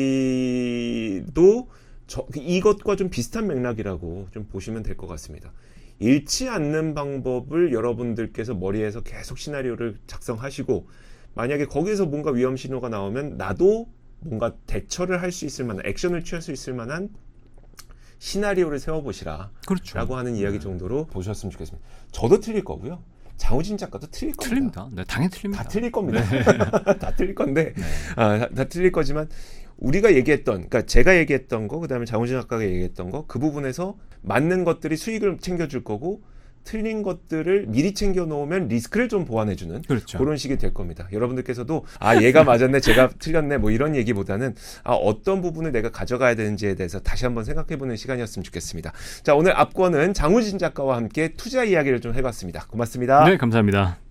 이야기도 이것과 좀 비슷한 맥락이라고 좀 보시면 될 것 같습니다. 잃지 않는 방법을 여러분들께서 머리에서 계속 시나리오를 작성하시고 만약에 거기에서 뭔가 위험 신호가 나오면 나도 뭔가 대처를 할 수 있을 만한 액션을 취할 수 있을 만한 시나리오를 세워보시라 그렇죠. 라고 하는 이야기 정도로 보셨으면 좋겠습니다. 저도 틀릴 거고요. 장우진 작가도 틀릴 겁니다. 틀립니다. 네, 당연히 틀립니다. 다 틀릴 겁니다. 네. 다 틀릴 건데 네. 다 틀릴 거지만 우리가 얘기했던 그러니까 제가 얘기했던 거 그다음에 장우진 작가가 얘기했던 거 그 부분에서 맞는 것들이 수익을 챙겨줄 거고 틀린 것들을 미리 챙겨 놓으면 리스크를 좀 보완해주는 그렇죠. 그런 식이 될 겁니다. 여러분들께서도 얘가 맞았네, 제가 틀렸네, 뭐 이런 얘기보다는 어떤 부분을 내가 가져가야 되는지에 대해서 다시 한번 생각해보는 시간이었으면 좋겠습니다. 자, 오늘 압권은 장우진 작가와 함께 투자 이야기를 좀 해봤습니다. 고맙습니다. 네, 감사합니다.